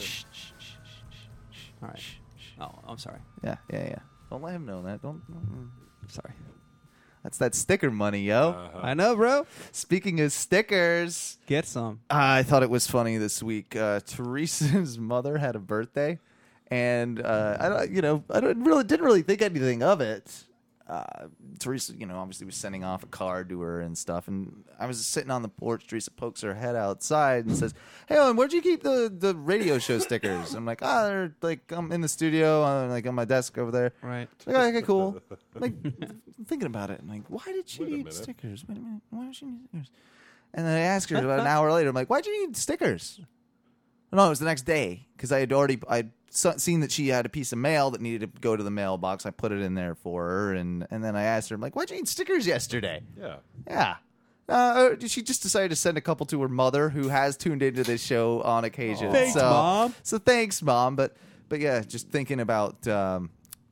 All right. Oh, I'm sorry. yeah, yeah, yeah. Don't let him know that. Don't. don't- Sorry. That's that sticker money, yo. Uh-huh. I know, bro. Speaking of stickers, Get some. I thought it was funny this week. Uh, Teresa's mother had a birthday, and uh, I don't, you know, I don't really didn't really think anything of it. Uh, Teresa, you know, obviously was sending off a card to her and stuff, and I was sitting on the porch. Teresa pokes her head outside and says, "Hey, Owen, where'd you keep the, the radio show stickers?" I'm like, "Ah, they're like I'm in the studio, uh, like on my desk over there." Right. Like, "Oh, okay, cool. Like, thinking about it, I'm like, why did she Wait a need minute. stickers? Wait a minute, why did she need stickers? And then I asked her about an hour later, I'm like, why'd you need stickers? No, it was the next day because I had already I'd seen that she had a piece of mail that needed to go to the mailbox. I put it in there for her, and, and then I asked her, I'm like, why'd you eat stickers yesterday? Yeah. Yeah. Uh, she just decided to send a couple to her mother, who has tuned into this show on occasion. Thanks, so, Mom. So thanks, Mom. But but yeah, just thinking about um,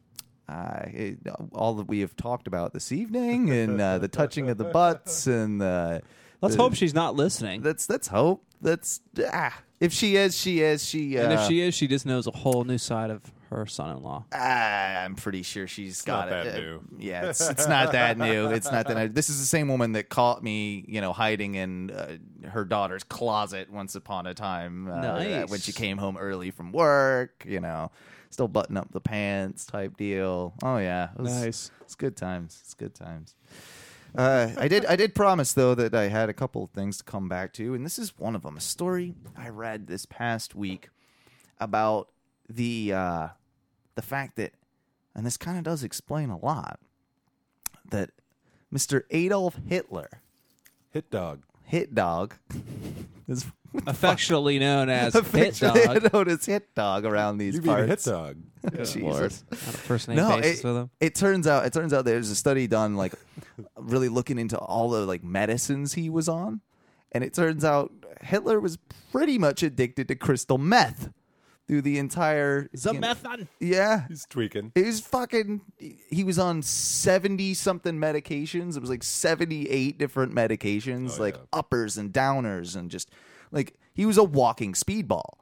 uh, it, all that we have talked about this evening, and uh, the touching of the butts, and uh, Let's the- hope she's not listening. Let's let's hope. That's ah. If she is, she is. She uh, And if she is, she just knows a whole new side of her son-in-law. Ah, I'm pretty sure she's got not it. that Uh, new. Yeah, it's, it's not that new. It's not that new. This is the same woman that caught me, you know, hiding in uh, her daughter's closet once upon a time. Uh, Nice. When she came home early from work, you know, still button up the pants type deal. Oh yeah, it was, Nice. It's good times. It's good times. Uh, I did. I did promise though that I had a couple of things to come back to, and this is one of them. A story I read this past week about the uh, the fact that, and this kind of does explain a lot, that Mister Adolf Hitler, Hit dog. Hit Dog, is Affectionately known as Hit affectionately Dog. known as Hit Dog around these You mean a parts. hit dog? Good Jesus. Lord. On a first name No, basis it, with him. it turns out it turns out there's a study done like really looking into all the like medicines he was on, and it turns out Hitler was pretty much addicted to crystal meth through the entire The you know- meth on. Yeah, He's tweaking. he was fucking. He was on seventy something medications. It was like seventy eight different medications, Oh, like yeah. uppers and downers, and just like he was a walking speedball.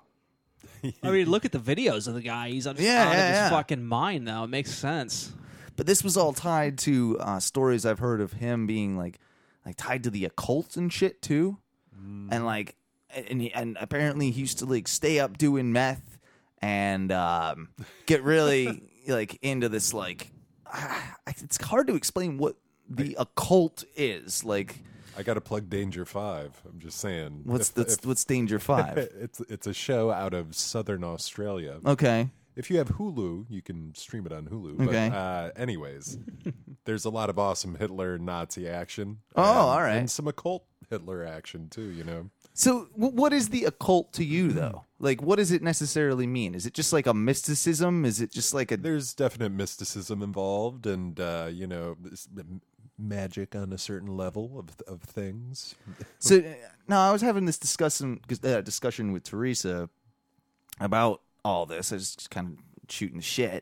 I mean, look at the videos of the guy. He's just Yeah, out yeah, of his yeah. fucking mind now. It makes sense. But this was all tied to uh, stories I've heard of him being like, like tied to the occult and shit too, and like, and he- and apparently he used to like stay up doing meth and um, get really like into this like, ah, it's hard to explain what the occult is like. I got to plug Danger Five. I'm just saying. What's If- that's if- what's Danger Five? it's it's a show out of Southern Australia. Okay. If you have Hulu, you can stream it on Hulu. Okay. But, uh, anyways, there's a lot of awesome Hitler Nazi action. Oh, and- all right. And some occult Hitler action too. You know. So, w- what is the occult to you, though? Like, what does it necessarily mean? Is it just like a mysticism? Is it just like a There's definite mysticism involved, and uh, you know, this m- magic on a certain level of of things. So uh, no, I was having this discussion uh, discussion with Teresa about all this. I was just kind of shooting the shit,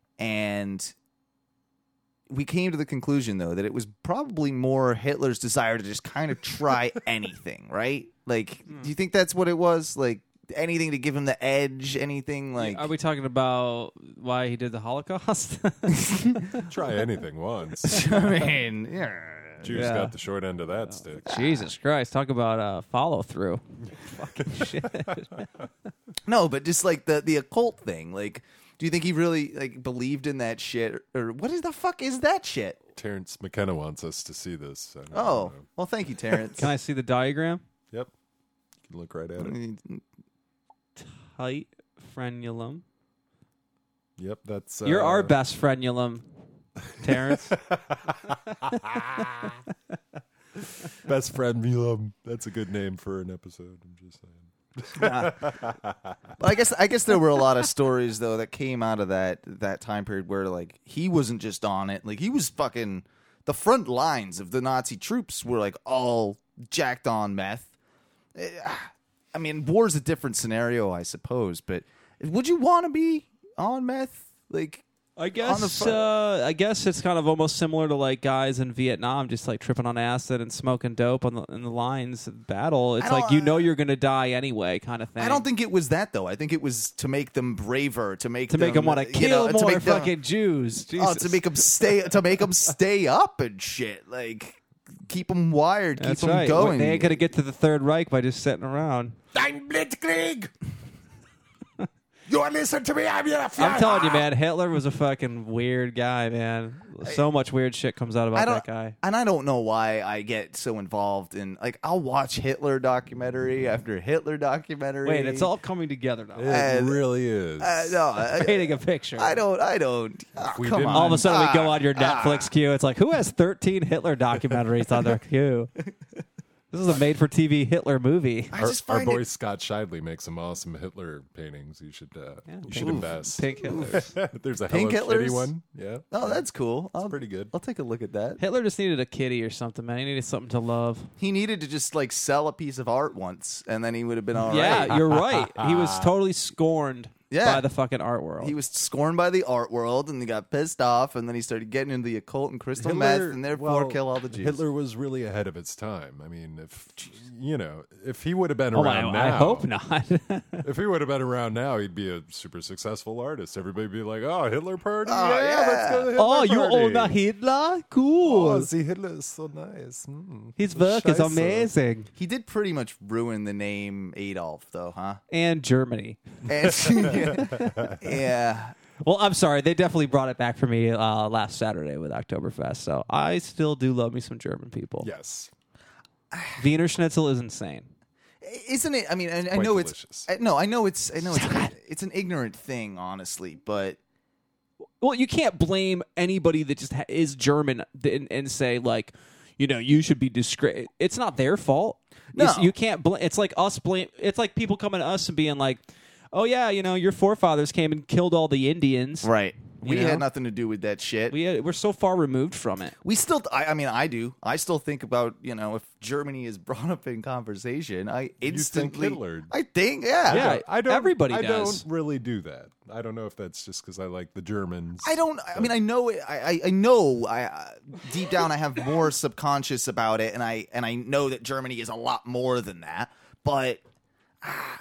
and we came to the conclusion though that it was probably more Hitler's desire to just kind of try anything, right? Like, do you think that's what it was? Like anything to give him the edge? Anything like? Are we talking about why he did the Holocaust? Try anything once. I mean, yeah. Jews Yeah. got the short end of that stick. Jesus Christ. Talk about uh, follow through. Fucking shit. No, but just like the the occult thing. Like, do you think he really like believed in that shit, or what is the fuck is that shit? Terrence McKenna wants us to see this. I don't Oh, know. well, thank you, Terrence. Can I see the diagram? Yep. You can look right at it. Tight frenulum. Yep, that's. You're uh, our best frenulum, Terrence. best friend Milam. That's a good name for an episode. I'm just saying. Well, I guess I guess there were a lot of stories though that came out of that that time period where like he wasn't just on it, like he was fucking the front lines of the Nazi troops were like all jacked on meth. Eh, I mean, war's a different scenario, I suppose, but would you want to be on meth? Like, I on the guess fu- uh, I guess it's kind of almost similar to like guys in Vietnam just like tripping on acid and smoking dope on the in the lines of battle. It's I don't- like you know you're gonna die anyway, kind of thing. I don't think it was that though. I think it was to make them braver, to make to make them them want to you know, kill to more make them- fucking Jews. Oh, Jesus. to make them stay, to make them stay up and shit. Like, keep them wired, keep That's them right. going. They ain't gonna get to the Third Reich by just sitting around. Dein Blitzkrieg! You listen to me, I'm your I'm telling you, man, Hitler was a fucking weird guy, man. So much weird shit comes out I about don't, that guy. and I don't know why I get so involved in like I'll watch Hitler documentary after Hitler documentary. Wait, it's all coming together now. It And- really is. Uh, no, I, Painting a picture. I don't. I don't. Oh, we come didn't- on. All of a sudden, we go Ah, on your Netflix queue. It's like, who has thirteen Hitler documentaries on their queue? This is a made-for-T V Hitler movie. I Our, just our find boy it. Scott Shidley makes some awesome Hitler paintings. You should uh, Yeah, you should pink- invest. Pink Hitlers. There's a Pink Hello Kitty Hitlers? one. Yeah, Oh, that's cool. I'll, pretty good. I'll take a look at that. Hitler just needed a kitty or something, man. He needed something to love. He needed to just like sell a piece of art once, and then he would have been all right. Yeah, you're right. He was totally scorned Yeah. by the fucking art world. He was scorned by the art world, and he got pissed off, and then he started getting into the occult and crystal Hitler- meth, and therefore well, kill all the Jews. Hitler was really ahead of its time. I mean, if you know, if he would have been oh, around I, now, I hope not. if he would have been around now, he'd be a super successful artist. Everybody'd be like, "Oh, Hitler party! Oh, yeah, yeah. let's go to the Hitler oh, you party. own a Hitler? Cool. Oh, see, Hitler is so nice. Mm. His work is Scheiße. amazing. He did pretty much ruin the name Adolf, though, huh? And Germany. And, yeah. yeah. Well, I'm sorry. They definitely brought it back for me uh, last Saturday with Oktoberfest. So I still do love me some German people. Yes, Wiener Schnitzel is insane. Isn't it? I mean, I, I quite know delicious. it's. I, no, I know it's. I know it's. It's an ignorant thing, honestly, but Well, you can't blame anybody that just ha- is German and, and say like, you know, you should be discreet. It's not their fault. No. It's- you can't blame. It's like us blame. It's like people coming to us and being like, oh yeah, you know, your forefathers came and killed all the Indians. right. You We know? had nothing to do with that shit. We, We we're so far removed from it. we still. I, I mean, I do. I still think about you know if Germany is brought up in conversation, I instantly. Hitler. I think yeah. Yeah. I don't. Everybody I does. don't really do that. I don't know if that's just because I like the Germans. I don't. I mean, I know. it- I I, I know. I uh, deep down, I have more subconscious about it, and I and I know that Germany is a lot more than that. But ah,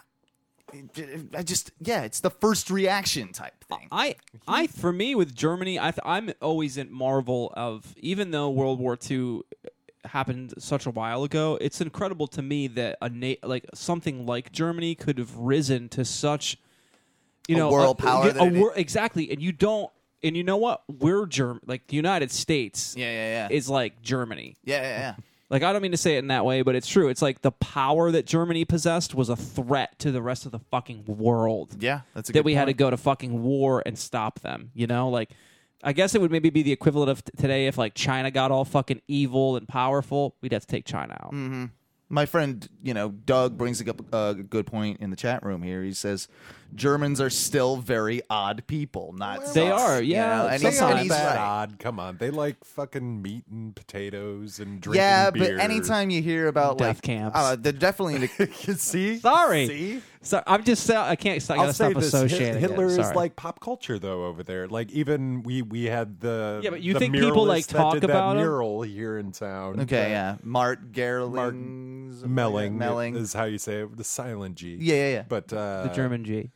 it- I just yeah, it's the first reaction type thing. I, I, for me with Germany, I, th- I'm always in marvel of even though World War Two happened such a while ago, it's incredible to me that a na- like something like Germany could have risen to such, you A know, world a, power a that it wor- exactly, and you don't, and you know what? We're Germ, like the United States, Yeah, yeah, yeah. is like Germany. yeah, yeah, yeah. Like, I don't mean to say it in that way, but it's true. It's like the power that Germany possessed was a threat to the rest of the fucking world. Yeah, that's a that good we had to point. go to fucking war and stop them. You know, like I guess it would maybe be the equivalent of t- today if like China got all fucking evil and powerful. We'd have to take China out. Mm-hmm. My friend, you know, Doug brings up a good point in the chat room here. He says Germans are still very odd people. Not They sus, are, you yeah, know? And They he's, sometimes. and aren't he's that right. odd. Come on, they like fucking meat and potatoes and drinking Yeah, beer. but anytime you hear about Death like camps. uh, they're definitely into, you see, Sorry. see. So I'm just I can't I I'll gotta say stop this: Hit- associating. Hitler it. is Sorry. like pop culture, though. Over there, like even we we had the Yeah, but you the think people, like, muralist that talk did that about 'em? mural here in town. okay, Uh, yeah, Mart Gerling, Melling, Melling. is how you say it. The silent G. Yeah, yeah, yeah. But uh, the German G.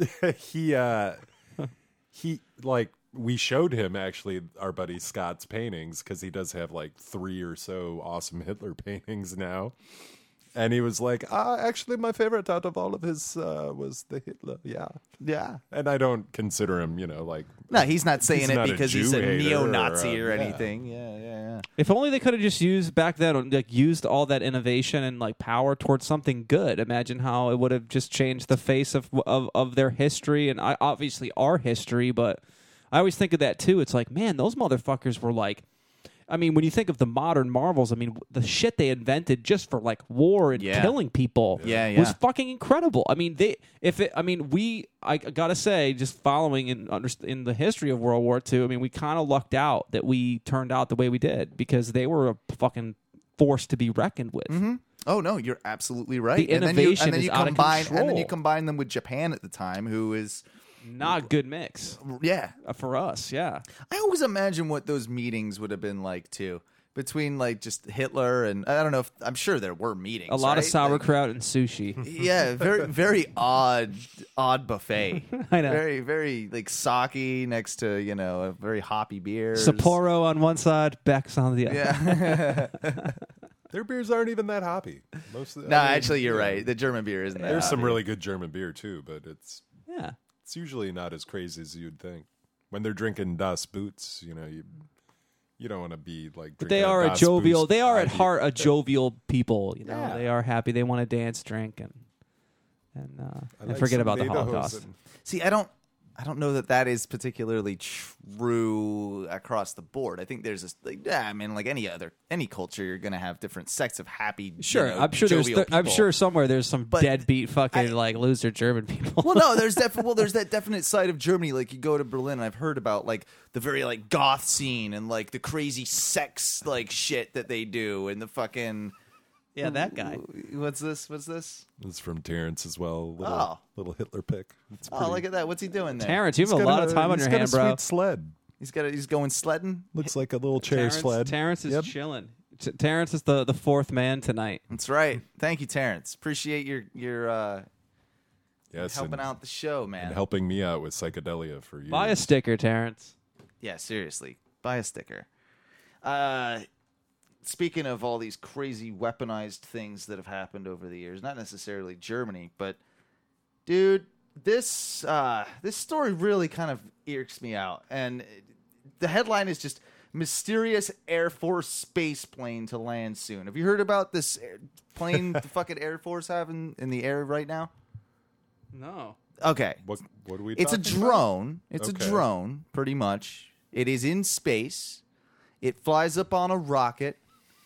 he uh he like we showed him actually our buddy Scott's paintings because he does have like three or so awesome Hitler paintings now, and he was like, ah, actually my favorite out of all of his uh was the Hitler. Yeah, yeah. and I don't consider him, you know, like No, he's not saying He's it not a because he's Jew a hater neo-Nazi or, or, uh, yeah. anything. Yeah, yeah, yeah. If only they could have just used back then, like used all that innovation and like power towards something good. Imagine how it would have just changed the face of of, of their history and I, obviously our history. But I always think of that too. It's like, man, those motherfuckers were like. I mean, when you think of the modern Marvels, I mean, the shit they invented just for like war and Yeah. killing people Yeah, was yeah. fucking incredible. I mean, they if it, I mean, we I gotta say, just following in underst- in the history of World War Two, I mean, we kind of lucked out that we turned out the way we did because they were a fucking force to be reckoned with. Mm-hmm. Oh no, you're absolutely right. The and then you, innovation and then is you out of combine, and then you control. combine them with Japan at the time, who is Not a good mix yeah. uh, for us. Yeah, I always imagine what those meetings would have been like too, between like just Hitler and I don't know if I'm sure there were meetings. a lot of right? sauerkraut and sushi. Like, yeah, very very odd odd buffet. I know. Very very like sake next to you know a very hoppy beer. Sapporo on one side, Beck's on the other. Yeah. their beers aren't even that hoppy. Most of the, No, I mean, actually, you're yeah. right. The German beer isn't that. There's some hoppy. really good German beer too, but it's Yeah. it's usually not as crazy as you'd think. When they're drinking Das Boots, you know, you you don't want to be like. But they drinking are a Das jovial. Boots They are at I D. heart a jovial people. You know, Yeah. they are happy. They want to dance, drink, and and uh, I and like forget some about the Lederhosen. Holocaust. See, I don't. I don't know that that is particularly true across the board. I think there's a, like, yeah, I mean, like any other any culture, you're gonna have different sects of happy. Sure, you know, I'm sure there's. jovial Th- I'm people. sure somewhere there's some But deadbeat fucking I- like loser German people. Well, no, there's definitely well, there's that definite side of Germany. Like you go to Berlin, and I've heard about like the very like goth scene and like the crazy sex like shit that they do and the fucking. yeah, that guy. What's this? What's this? It's from Terrence as well. Little, Oh. little Hitler pick. It's Oh, pretty- look at that! What's he doing there? Terrence, you He's have a got lot of time on he's your got hand, a bro. sweet sled. He's got. A, he's going sledding. Looks like a little chair Terrence, sled. Terrence is Yep. chilling. T- Terrence is the, the fourth man tonight. That's right. Thank you, Terrence. Appreciate your your uh, Yes, helping and, out the show, man. and helping me out with psychedelia for years. Buy a sticker, Terrence. Yeah, seriously, buy a sticker. Uh, speaking of all these crazy weaponized things that have happened over the years, not necessarily Germany, but dude, this uh, this story really kind of irks me out. And the headline is just mysterious Air Force space plane to land soon. Have you heard about this air- plane the fucking Air Force having in the air right now? No. Okay. What, what are we It's a talking about? drone. It's Okay. a drone, pretty much. It is in space. It flies up on a rocket.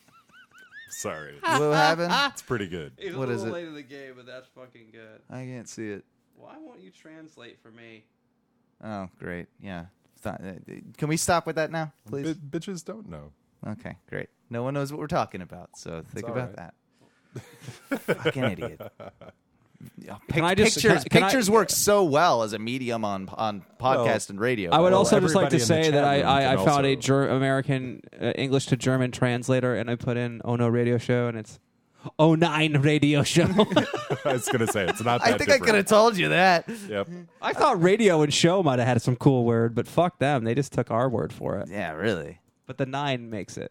Sorry. What happened? It's pretty good. It's What a is little it? late in the game, but that's fucking good. I can't see it. Why won't you translate for me? Oh, great. Yeah. Th- uh, Can we stop with that now, please? Bi- bitches don't know. Okay, great. No one knows what we're talking about, so think all about right. that. Fucking idiot. Yeah, pic- Can I just- pictures can I- can I- pictures work so well as a medium on on podcast and radio. I would Well, also just like to everybody in the say that chat I, room I, I can found a also- ger- American uh, English to German translator, and I put in Oh No Radio Show, and it's Oh Nine Radio Show. I was gonna say it's not. That I think I could have told you that. Yep. I thought radio and show might have had some cool word, but fuck them. They just took our word for it. Yeah, really. But the nine makes it.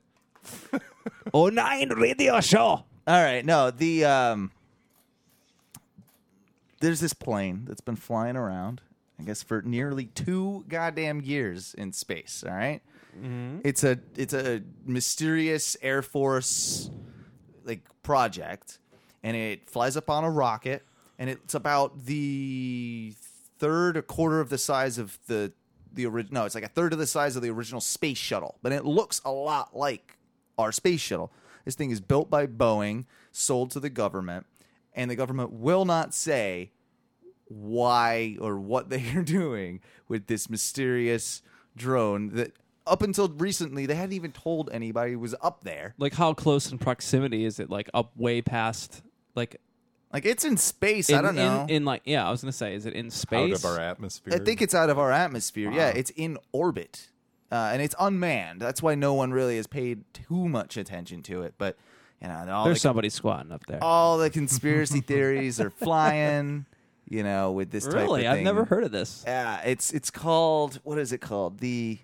Oh Nine Radio Show. All right, no, the um, there's this plane that's been flying around, I guess, for nearly two goddamn years in space. All right? It's a it's a mysterious Air Force like project, and it flies up on a rocket, and it's about the third, a quarter of the size of the the original. No, it's like a third of the size of the original space shuttle, but it looks a lot like our space shuttle. This thing is built by Boeing, sold to the government, and the government will not say why or what they are doing with this mysterious drone that up until recently they hadn't even told anybody was up there. Like, how close in proximity is it? Like, up way past, like, Like, it's in space. in, I don't know. In, in, like, yeah, I was going to say, is it in space? Out of our atmosphere. I think it's out of our atmosphere. Yeah, it's in orbit. Uh, and it's unmanned. That's why no one really has paid too much attention to it. But, you know, all, There's the, somebody squatting up there. all the conspiracy theories are flying, you know, with this type of Really? thing. I've never heard of this. Yeah, it's it's called, what is it called? The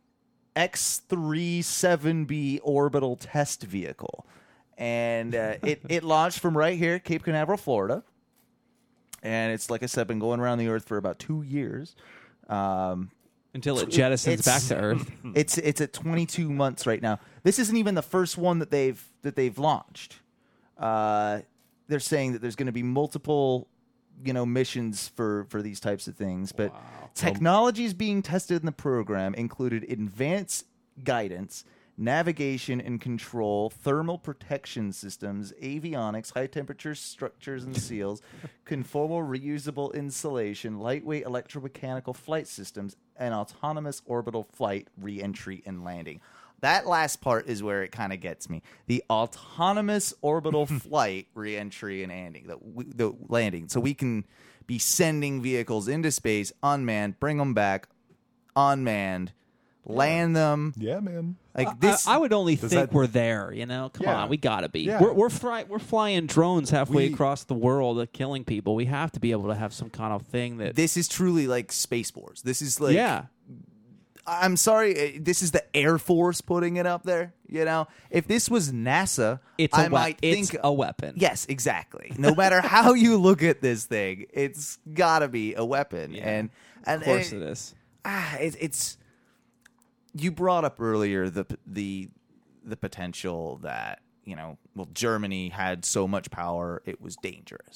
X thirty-seven B orbital test vehicle. And uh, it, it launched from right here, Cape Canaveral, Florida. And it's, like I said, been going around the Earth for about two years. Um, Until it jettisons it's- back to Earth. it's it's at twenty-two months right now. This isn't even the first one that they've that they've launched. Uh, they're saying that there's going to be multiple, you know, missions for for these types of things. But technologies being tested in the program included advanced guidance, navigation and control, thermal protection systems, avionics, high temperature structures and seals, conformal reusable insulation, lightweight electromechanical flight systems, and autonomous orbital flight, re-entry, and landing. That last part is where it kind of gets me. The autonomous orbital flight, re-entry, and landing. The, the landing. So we can be sending vehicles into space, unmanned, bring them back, unmanned, land them. Yeah, man. Like this, I, I would only Does think that- we're there. You know, come Yeah. on, we gotta be. Yeah. We're we're, fly, we're flying drones halfway We- across the world, uh, killing people. We have to be able to have some kind of thing that. this is truly like Space Wars. This is like, yeah, I'm sorry, uh, this is the Air Force putting it up there. You know, if this was NASA, it's a I wep- might it's think a weapon. Yes, exactly. No matter how you look at this thing, it's gotta be a weapon. Yeah. And and of course and- it is. ah, it, it's. You brought up earlier the the the potential that, you know, well, Germany had so much power it was dangerous.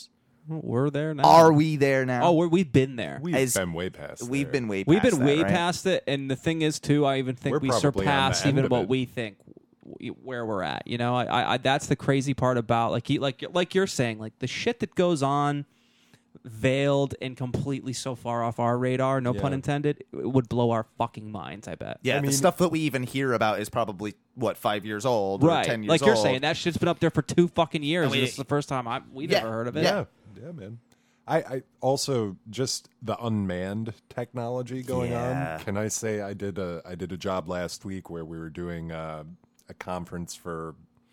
We're there now. Are we there now? Oh, we're, we've been there. We've As- been way past. We've there. been way past We've been that, way right? past it, and the thing is, too, I even think We're we probably on the surpass end even of what it. we think w- where we're at. You know, I, I, I that's the crazy part about like you, like like you're saying, like the shit that goes on, veiled and completely so far off our radar. No Yeah. pun intended. It would blow our fucking minds. I bet. Yeah, I the mean- stuff that we even hear about is probably what five years old, or Right, ten years like old. you're saying, that shit's been up there for two fucking years. And we- this is the first time I we've Yeah, ever heard of it. Yeah, yeah, man. I, I also just the unmanned technology going Yeah. on. Can I say I did a I did a job last week where we were doing uh, a conference for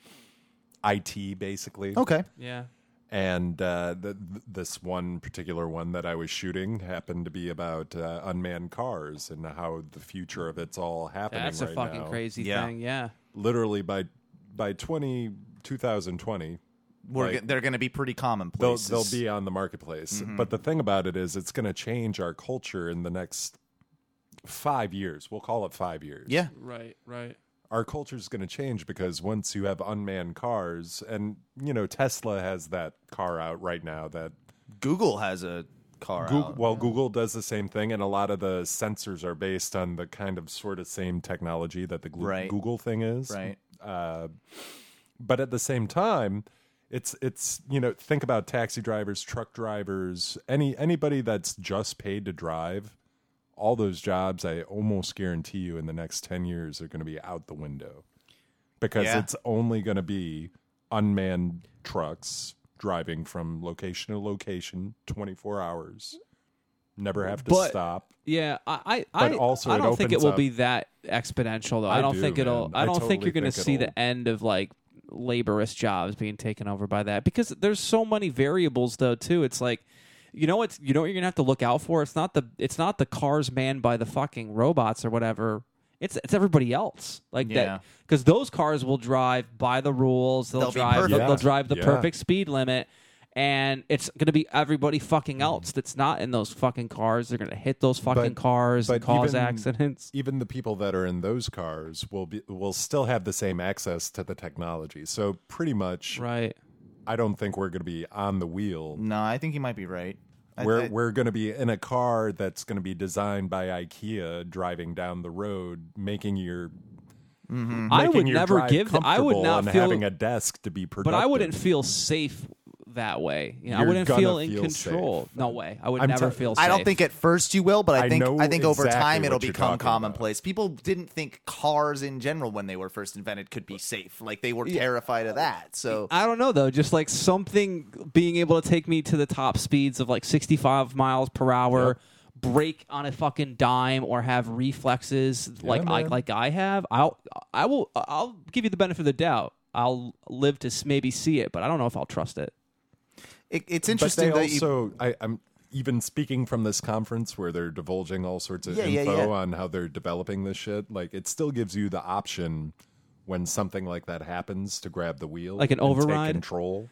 I T basically. Okay. yeah. And uh, the, this one particular one that I was shooting happened to be about uh, unmanned cars and how the future of it's all happening. That's a right fucking now. crazy Yeah. thing. Yeah. Literally by by twenty, twenty twenty, We're like, g- they're going to be pretty they'll commonplace. they'll be on the marketplace. But the thing about it is, it's going to change our culture in the next five years. We'll call it five years. Yeah. Right. Right. Our culture is going to change because once you have unmanned cars, and you know Tesla has that car out right now. That Google has a car Google, out. well, Google does the same thing, and a lot of the sensors are based on the kind of sort of same technology that the Glu- Right. Google thing is. Right. Uh, but at the same time, it's it's you know think about taxi drivers, truck drivers, any anybody that's just paid to drive. All those jobs, I almost guarantee you, in the next ten years are going to be out the window, because Yeah. it's only going to be unmanned trucks driving from location to location, twenty-four hours, never have to But- stop. Yeah, I, I, But I, also I it don't think it opens will up- be that exponential though. I, I don't do, think it'll. man. I I don't think totally you're going to think see it'll- the end of like laborist jobs being taken over by that, because there's so many variables though too. It's like, you know, it's you know what you're gonna have to look out for. It's not the it's not the cars manned by the fucking robots or whatever. It's it's everybody else like Yeah. that, because those cars will drive by the rules. They'll, They'll be drive. perfect. They'll, Yeah. they'll drive the Yeah. perfect speed limit. And it's going to be everybody fucking Mm. else that's not in those fucking cars. They're going to hit those fucking cars and but cause even- accidents. Even the people that are in those cars will be will still have the same access to the technology. So pretty much, Right. I don't think we're going to be on the wheel. No, I think you might be right. I- We're I- we're going to be in a car that's going to be designed by IKEA, driving down the road, making your Mm-hmm. I making would your never drive give. th- I would comfortable not and feel. having a desk to be productive. But I wouldn't feel safe that way. You know, I You're wouldn't gonna feel in feel control. safe. No way. I would I'm never t- feel safe. I don't think at first you will, but I I think know I think over exactly time it'll what you're become talking about. commonplace. People didn't think cars in general when they were first invented could be safe. Like they were terrified of that. So I don't know though. Just like something being able to take me to the top speeds of like sixty-five miles per hour. Yep. Break on a fucking dime or have reflexes like I man. like I have. I'll I will I'll give you the benefit of the doubt. I'll live to s- maybe see it, but I don't know if I'll trust it. it, it's But interesting they that you, also, I, I'm even speaking from this conference where they're divulging all sorts of Yeah, yeah, info yeah. on how they're developing this shit. Like, it still gives you the option when something like that happens to grab the wheel, Like an and take override? control.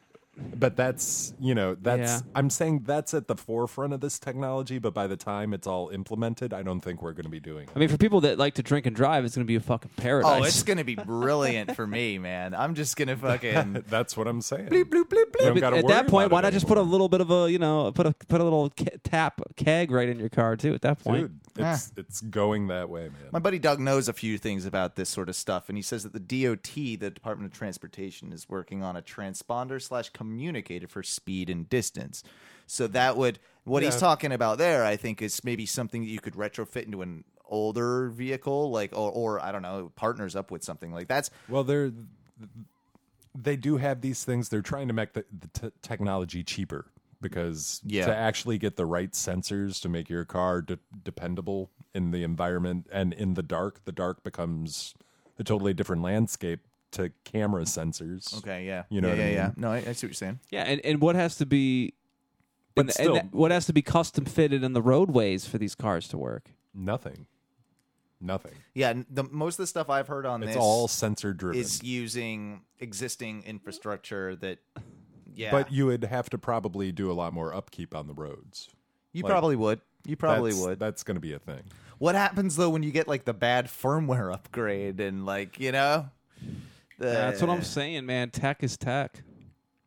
But that's, you know, that's, Yeah. I'm saying that's at the forefront of this technology, but by the time it's all implemented, I don't think we're going to be doing it. I mean, for people that like to drink and drive, it's going to be a fucking paradise. oh, it's gonna be brilliant for me, man. I'm just gonna fucking That's what I'm saying. bloop bloop bloop bloop. You don't But gotta at worry that point, about why it not just put a anymore. little bit of a, you know, put a put a little ke- tap keg right in your car too? At that point, Dude, it's, it's going that way, man. My buddy Doug knows a few things about this sort of stuff, and he says that the D O T, the Department of Transportation, is working on a transponder slash communicator for speed and distance. So that would what he's Yeah. talking about there, I think, is maybe something that you could retrofit into an older vehicle, like or, or I don't know, partners up with something like that's Well, they're they do have these things. They're trying to make the, the t- technology cheaper because Yeah. to actually get the right sensors to make your car de- dependable in the environment and in the dark, the dark becomes a totally different landscape to camera sensors. okay. Yeah, You know yeah, what I yeah, mean? yeah. No, I, I see what you're saying. yeah, and, and what has to be, But and, still- and that- what has to be custom fitted in the roadways for these cars to work? Nothing, nothing. Yeah, n- the most of the stuff I've heard on It's this all sensor driven. is using existing infrastructure that. Yeah, But you would have to probably do a lot more upkeep on the roads. you like, probably would. You probably That's- would. That's going to be a thing. What happens though when you get like the bad firmware upgrade and like you know? The, That's what I'm saying, man. Tech is tech.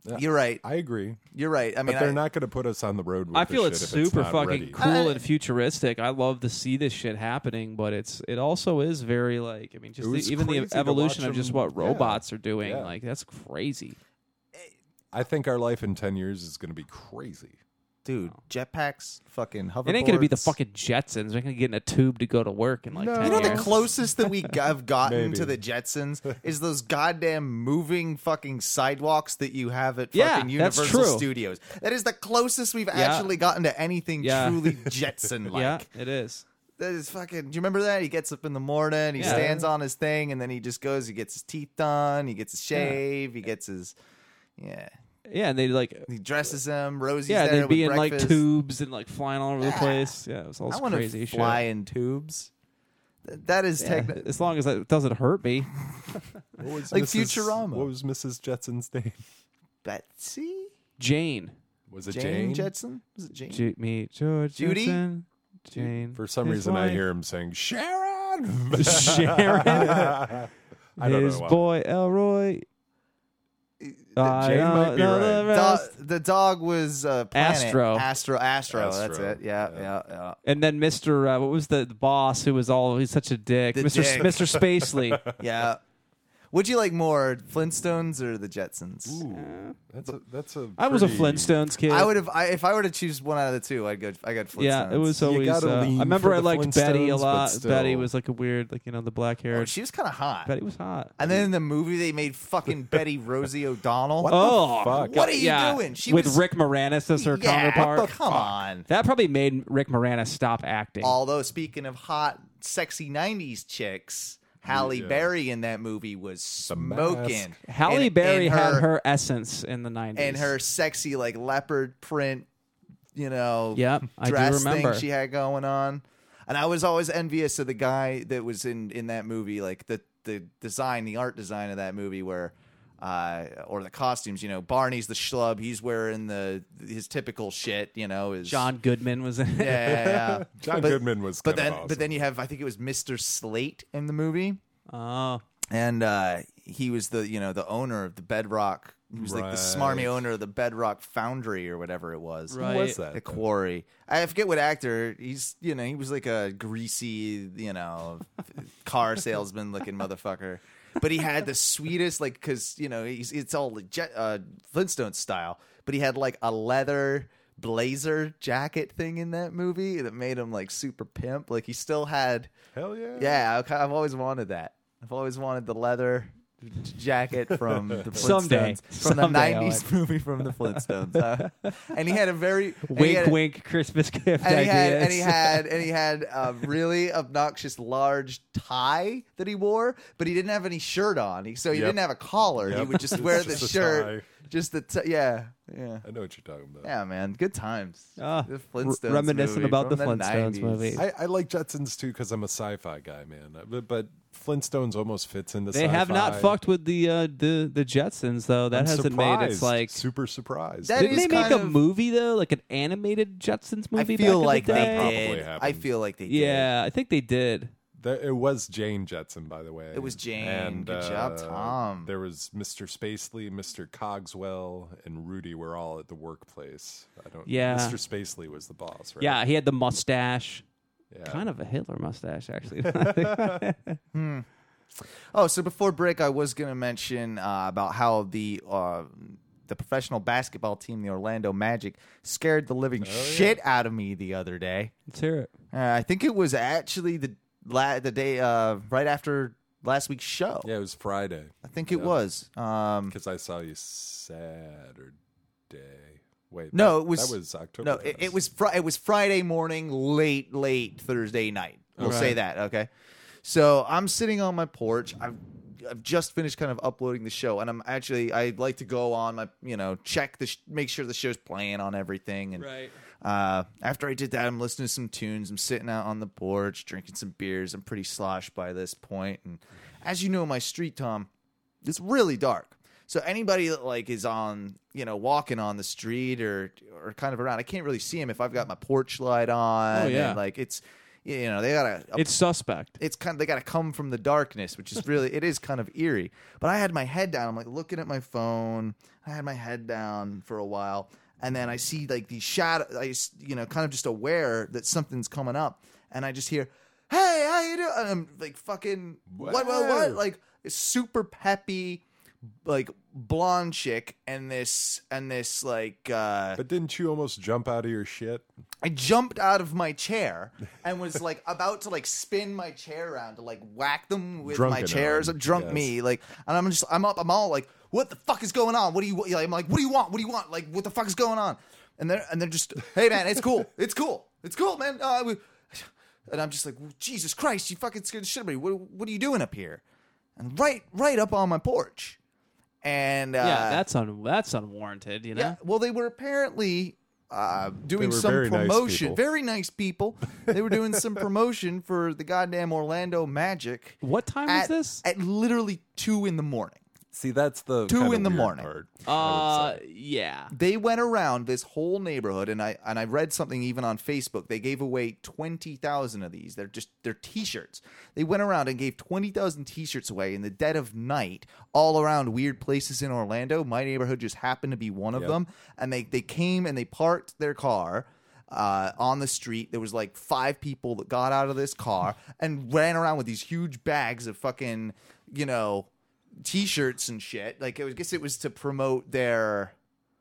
You're right. I agree. You're right. I mean, but they're I, not going to put us on the road with I this feel shit it's if super not fucking ready. cool Uh, and futuristic. I love to see this shit happening, but it's it also is very like I mean, just It was the, even the crazy to evolution watch of just them- what yeah. robots are doing, Yeah. like that's crazy. I think our life in ten years is going to be crazy. dude, jetpacks, fucking hoverboards. It ain't gonna be the fucking Jetsons. We're gonna get in a tube to go to work in like No. ten You know, the years. closest that we g- have gotten Maybe. to the Jetsons is those goddamn moving fucking sidewalks that you have at Yeah, fucking that's Universal true. Studios. That is the closest we've Yeah. actually gotten to anything Yeah. truly Jetson-like. Yeah, it is. That is fucking. Do you remember that? He gets up in the morning, he Yeah. stands on his thing, and then he just goes. He gets his teeth done. He gets his shave. He gets his. Yeah. Yeah, and they like He dresses him. Rosie's yeah, there they'd be with in like breakfast. tubes and like flying all over the Yeah. place. Yeah, it was all I this want crazy to shit. fly in tubes. Th- That is Yeah, techni- as long as it doesn't hurt me. What was Like Missus Futurama. What was Missus Jetson's name? Betsy. Jane, Was it Jane, Jane? Jetson. Was it Jane? Ju- me, George, Judy? Jetson, Jane. For some his reason, I wife, hear him saying Sharon. Sharon, I don't his know why. boy Elroy. I Jane don't might be know right. the Do- rest. the dog was uh, Planet. Astro. Astro. Astro. That's Astro. it. Yeah, Yeah. yeah, yeah. And then Mister Uh, what was the, the boss who was all he's such a dick, The Mister dick. Mister Spacely. Yeah. Would you like more, Flintstones or the Jetsons? Ooh, that's a that's a. I was a pretty- Flintstones kid. I would have. I, if I were to choose one out of the two, I'd go. I got Flintstones. Yeah, it was You always. gotta Uh, I lean remember for I the liked Betty a Flintstones, but lot. still. Betty was like a weird, like you know, the black Oh, haired. she was kind of hot. Betty was hot. And then in the movie, they made fucking Betty Rosie O'Donnell. What the Oh, fuck? What are you yeah, doing? She with was- Rick Moranis as her Yeah, counterpart. come on. That probably made Rick Moranis stop acting. Although, speaking of hot, sexy nineties chicks, Halle Yeah. Berry in that movie was The smoking. Mask. Halle And- Berry and had her essence in the nineties. and her sexy like leopard print, you know, Yep, I do dress remember. thing she had going on. And I was always envious of the guy that was in in that movie, like the the design, the art design of that movie, where. Uh, or the costumes, you know, Barney's the schlub. He's wearing the his typical shit, you know. Is John Goodman was in it. yeah, yeah, yeah. John But- Goodman was. But kind then, of awesome. but then you have, I think it was Mister Slate in the movie, Oh, and uh, he was the, you know, the owner of the Bedrock. He was like the smarmy Right. owner of the Bedrock Foundry or whatever it was. Right. Who was that? The quarry. I forget what actor. He's, you know, he was like a greasy, you know, car salesman looking motherfucker. But he had the sweetest, like, because, you know, he's, it's all jet, uh, Flintstone style. But he had like a leather blazer jacket thing in that movie that made him like super pimp. Like he still had, Hell yeah. yeah, I- I've always wanted that. I've always wanted the leather j- jacket from the Flintstones. Someday. From the Someday, nineties Owen. movie from the Flintstones. Uh, and he had a very and he wink, had a- wink, Christmas gift and he had ideas. and he had and he had a really obnoxious large tie that he wore, but he didn't have any shirt on. He, so he Yep. didn't have a collar. He Yep. would just It's wear the just a shirt, tie. just the t- yeah, yeah, I know what you're talking about. yeah, man. Good times. Ah, the Flintstones reminiscing movie about from the Flintstones nineties. movie. I, I like Jetsons too because I'm a sci-fi guy, man. But, but Flintstones almost fits into. They have not sci-fi. fucked with the uh, the the Jetsons though. That I'm hasn't made it's surprised. like. super surprised. That Didn't is they make kind a of- movie though, like an animated Jetsons I movie? feel back like in the they day? Probably did. I happened. feel like they did. Yeah, I think they did. There, it was Jane Jetson, by the way. It was Jane. And, Good job, uh, Tom. There was Mister Spacely, Mister Cogswell, and Rudy were all at the workplace. I don't. Yeah. Mister Spacely was the boss, right? Yeah, he had the mustache, Yeah. kind of a Hitler mustache actually. Oh, so before break, I was going to mention uh, about how the uh, the professional basketball team, the Orlando Magic, scared the living shit out of me the other day. Let's hear it. Uh, I think it was actually the la- the day uh, right after last week's show. Yeah, it was Friday I think it Yeah. was. Um, because I saw you Saturday. Wait, no, that, it was that was October. No, it, it was fr- it was Friday morning, late late Thursday night. We'll Okay. say that, okay? So I'm sitting on my porch. I've I've just finished kind of uploading the show, and I'm actually I like to go on my you know check the sh- make sure the show's playing on everything. And Right. uh, after I did that, I'm listening to some tunes. I'm sitting out on the porch drinking some beers. I'm pretty sloshed by this point, and as you know, my street, Tom, it's really dark. So anybody that like is on, you know, walking on the street or or kind of around, I can't really see him if I've got my porch light on. Oh, yeah. And, like it's, you know, they gotta. It's suspect. It's kind of they gotta come from the darkness, which is really it is kind of eerie. But I had my head down. I'm like looking at my phone. I had my head down for a while, and then I see like these shadows. I just, you know, kind of just aware that something's coming up, and I just hear, "Hey, how you doing?" And I'm like, "Fucking what? What? What?" Like it's super peppy, like blonde chick, and this and this like. uh But didn't you almost jump out of your shit? I jumped out of my chair and was like about to like spin my chair around to like whack them with Drunken my chairs. on, Drunk yes. me, like, and I'm just I'm up. I'm all like, "What the fuck is going on? What do you?" Like, I'm like, "What do you want? What do you want? Like, what the fuck is going on?" And they're and they're just, "Hey man, it's cool. It's cool. It's cool, man." Uh, we, and I'm just like, "Jesus Christ, you fucking scared the shit out of me. What, what are you doing up here?" And right right up on my porch. And uh, yeah, that's un- that's unwarranted, you know. yeah, well, they were apparently uh, doing They were some very nice promotion. people. Very nice people. They were doing some promotion for the goddamn Orlando Magic. What time at, is this? At literally two in the morning. See, that's the Two kinda in the weird morning. part, I Uh, would say. yeah. They went around this whole neighborhood, and I and I read something even on Facebook. They gave away twenty thousand of these. They're just they're T-shirts. They went around and gave twenty thousand T-shirts away in the dead of night, all around weird places in Orlando. My neighborhood just happened to be one of Yep. them, and they they came and they parked their car. Uh, on the street, there was like five people that got out of this car and ran around with these huge bags of fucking, you know, T-shirts and shit. Like, I guess it was to promote their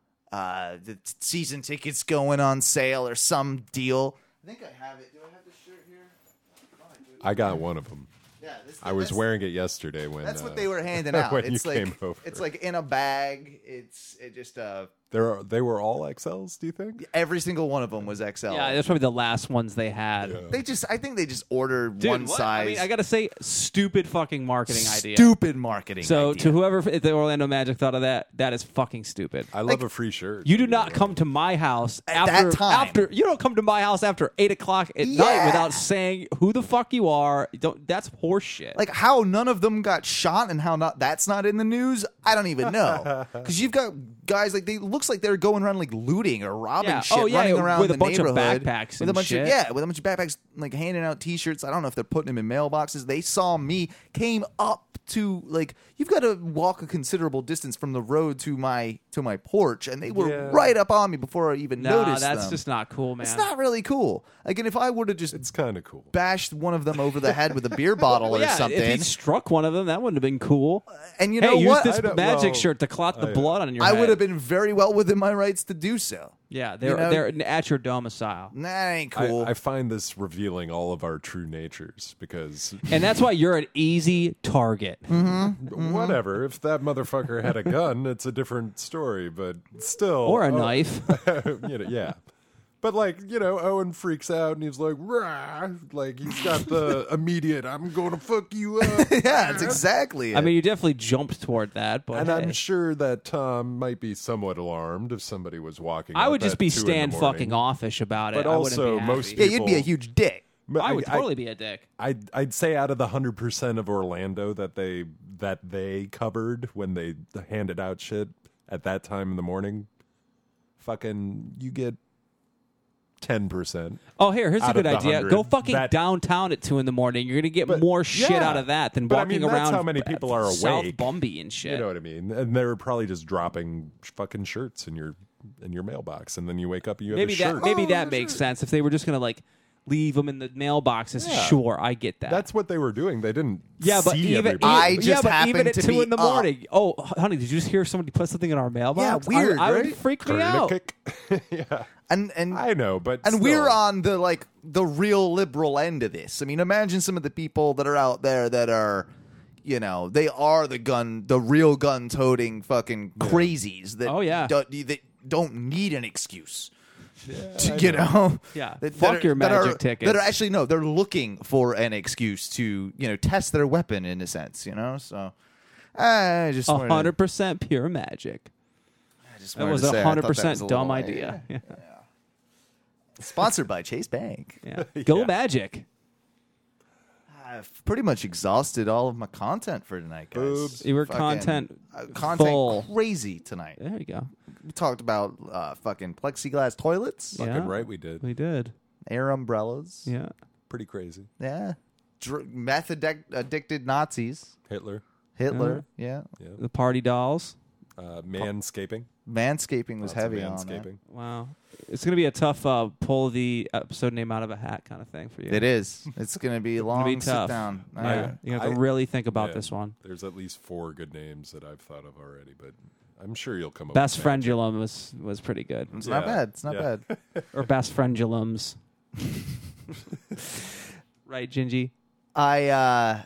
uh, the t- season tickets going on sale or some deal. I think I have it. Do I have this shirt here? Oh, I do. I got one of them. Yeah, this, I was that's- wearing it yesterday when That's what uh, they were handing out. when it's you like came over. it's like in a bag. It's it just uh There are, they were all X Ls, do you think? every single one of them was X L. Yeah, that's probably the last ones they had. Yeah. They just I think they just ordered Dude, one what? size. I mean, I gotta say, stupid fucking marketing idea. Stupid marketing. So idea. to whoever at the Orlando Magic thought of that, that is fucking stupid. I love a free shirt. You do not come to my house At after that time. after you don't come to my house after eight o'clock at Yeah. night without saying who the fuck you are. Don't that's horse shit. Like how none of them got shot and how not that's not in the news, I don't even know. Because you've got guys like they looks like they're going around like looting or robbing Yeah. shit, Oh, yeah, running with around a the bunch of neighborhood backpacks with and a bunch shit. of yeah, with a bunch of backpacks, like handing out T-shirts. I don't know if they're putting them in mailboxes. They saw me, came up to like you've got to walk a considerable distance from the road to my to my porch, and they were Yeah. right up on me before I even nah, noticed that's them. just not cool, man. It's not really cool. Like, and if I would have just It's kind of cool. bashed one of them over the head with a beer bottle Well, or yeah, something, if he struck one of them, that wouldn't have been cool. and you hey, know use what? this I don't- magic well, shirt to clot the I- blood on your I head. would have been very well within my rights to do so. Yeah, they're you know? they're at your domicile, Nah, that ain't I, cool. I find this revealing all of our true natures because and that's why you're an easy target. Mm-hmm. whatever. If that motherfucker had a gun, it's a different story. But still, Or a oh, knife. you know, yeah. But like you know, Owen freaks out and he's like, Rah! Like he's got the immediate, "I'm going to fuck you up." yeah, that's exactly it. I mean, you definitely jumped toward that, but And hey. I'm sure that Tom might be somewhat alarmed if somebody was walking. I up would just at be two in the stand morning. fucking offish about it. But I wouldn't also, be most happy. yeah, you'd be a people- huge dick. But I would totally be a dick. I'd I'd say out of the hundred percent of Orlando that they that they covered when they handed out shit at that time in the morning, fucking you get ten percent. Oh, here, here's a Out good of the idea. hundred, Go fucking that- downtown at two in the morning. You're gonna get But, more shit yeah. out of that than But, I walking mean, that's around. how many people are South awake. Bumby and shit. You know what I mean? And they were probably just dropping fucking shirts in your in your mailbox, and then you wake up and you have maybe a that shirt. maybe Oh, that makes sense if they were just gonna like leave them in the mailboxes. Yeah. Sure, I get that. That's what they were doing. They didn't. yeah, but see even, everybody. I even- just yeah, but even happened at to two be in the up. morning. Oh, honey, did you just hear somebody put something in our mailbox? Yeah, weird, I, I right? would freak me out. yeah, And and I know, but and still. we're on the like the real liberal end of this. I mean, imagine some of the people that are out there that are, you know, they are the gun, the real gun-toting fucking crazies that Oh, yeah. don't, that don't need an excuse. To, you know, Yeah. that, Fuck that are, your that magic are, tickets. That are actually no, they're looking for an excuse to you know test their weapon in a sense. You know, so I just A wanted to- hundred percent pure magic. I just That wanted was to a say, I hundred thought that was percent a dumb little- idea. Yeah. Sponsored by Chase Bank. Yeah. Go Magic. I've pretty much exhausted all of my content for tonight, guys. Boobs. You were Fucking, content uh, content full. crazy tonight. There you go. We talked about uh, fucking plexiglass toilets, Yeah. Fucking right, we did. We did. air umbrellas, Yeah. Pretty crazy. Yeah. Dr- meth addic- addicted Nazis. Hitler. Hitler. Yeah. Yeah. The party dolls. Uh, manscaping. Manscaping was Lots of heavy on that. manscaping. Wow. It's going to be a tough uh, pull the episode name out of a hat kind of thing for you. It is. It's going to be a long be sit tough. down. Yeah. All right. You have to I- really think about Yeah. this one. There's at least four good names that I've thought of already, but I'm sure you'll come up Best with magic. Friendulum was, was pretty good. It's not Yeah. bad. It's not Yeah. bad. Or Best Friendulums. Right, Gingy? I uh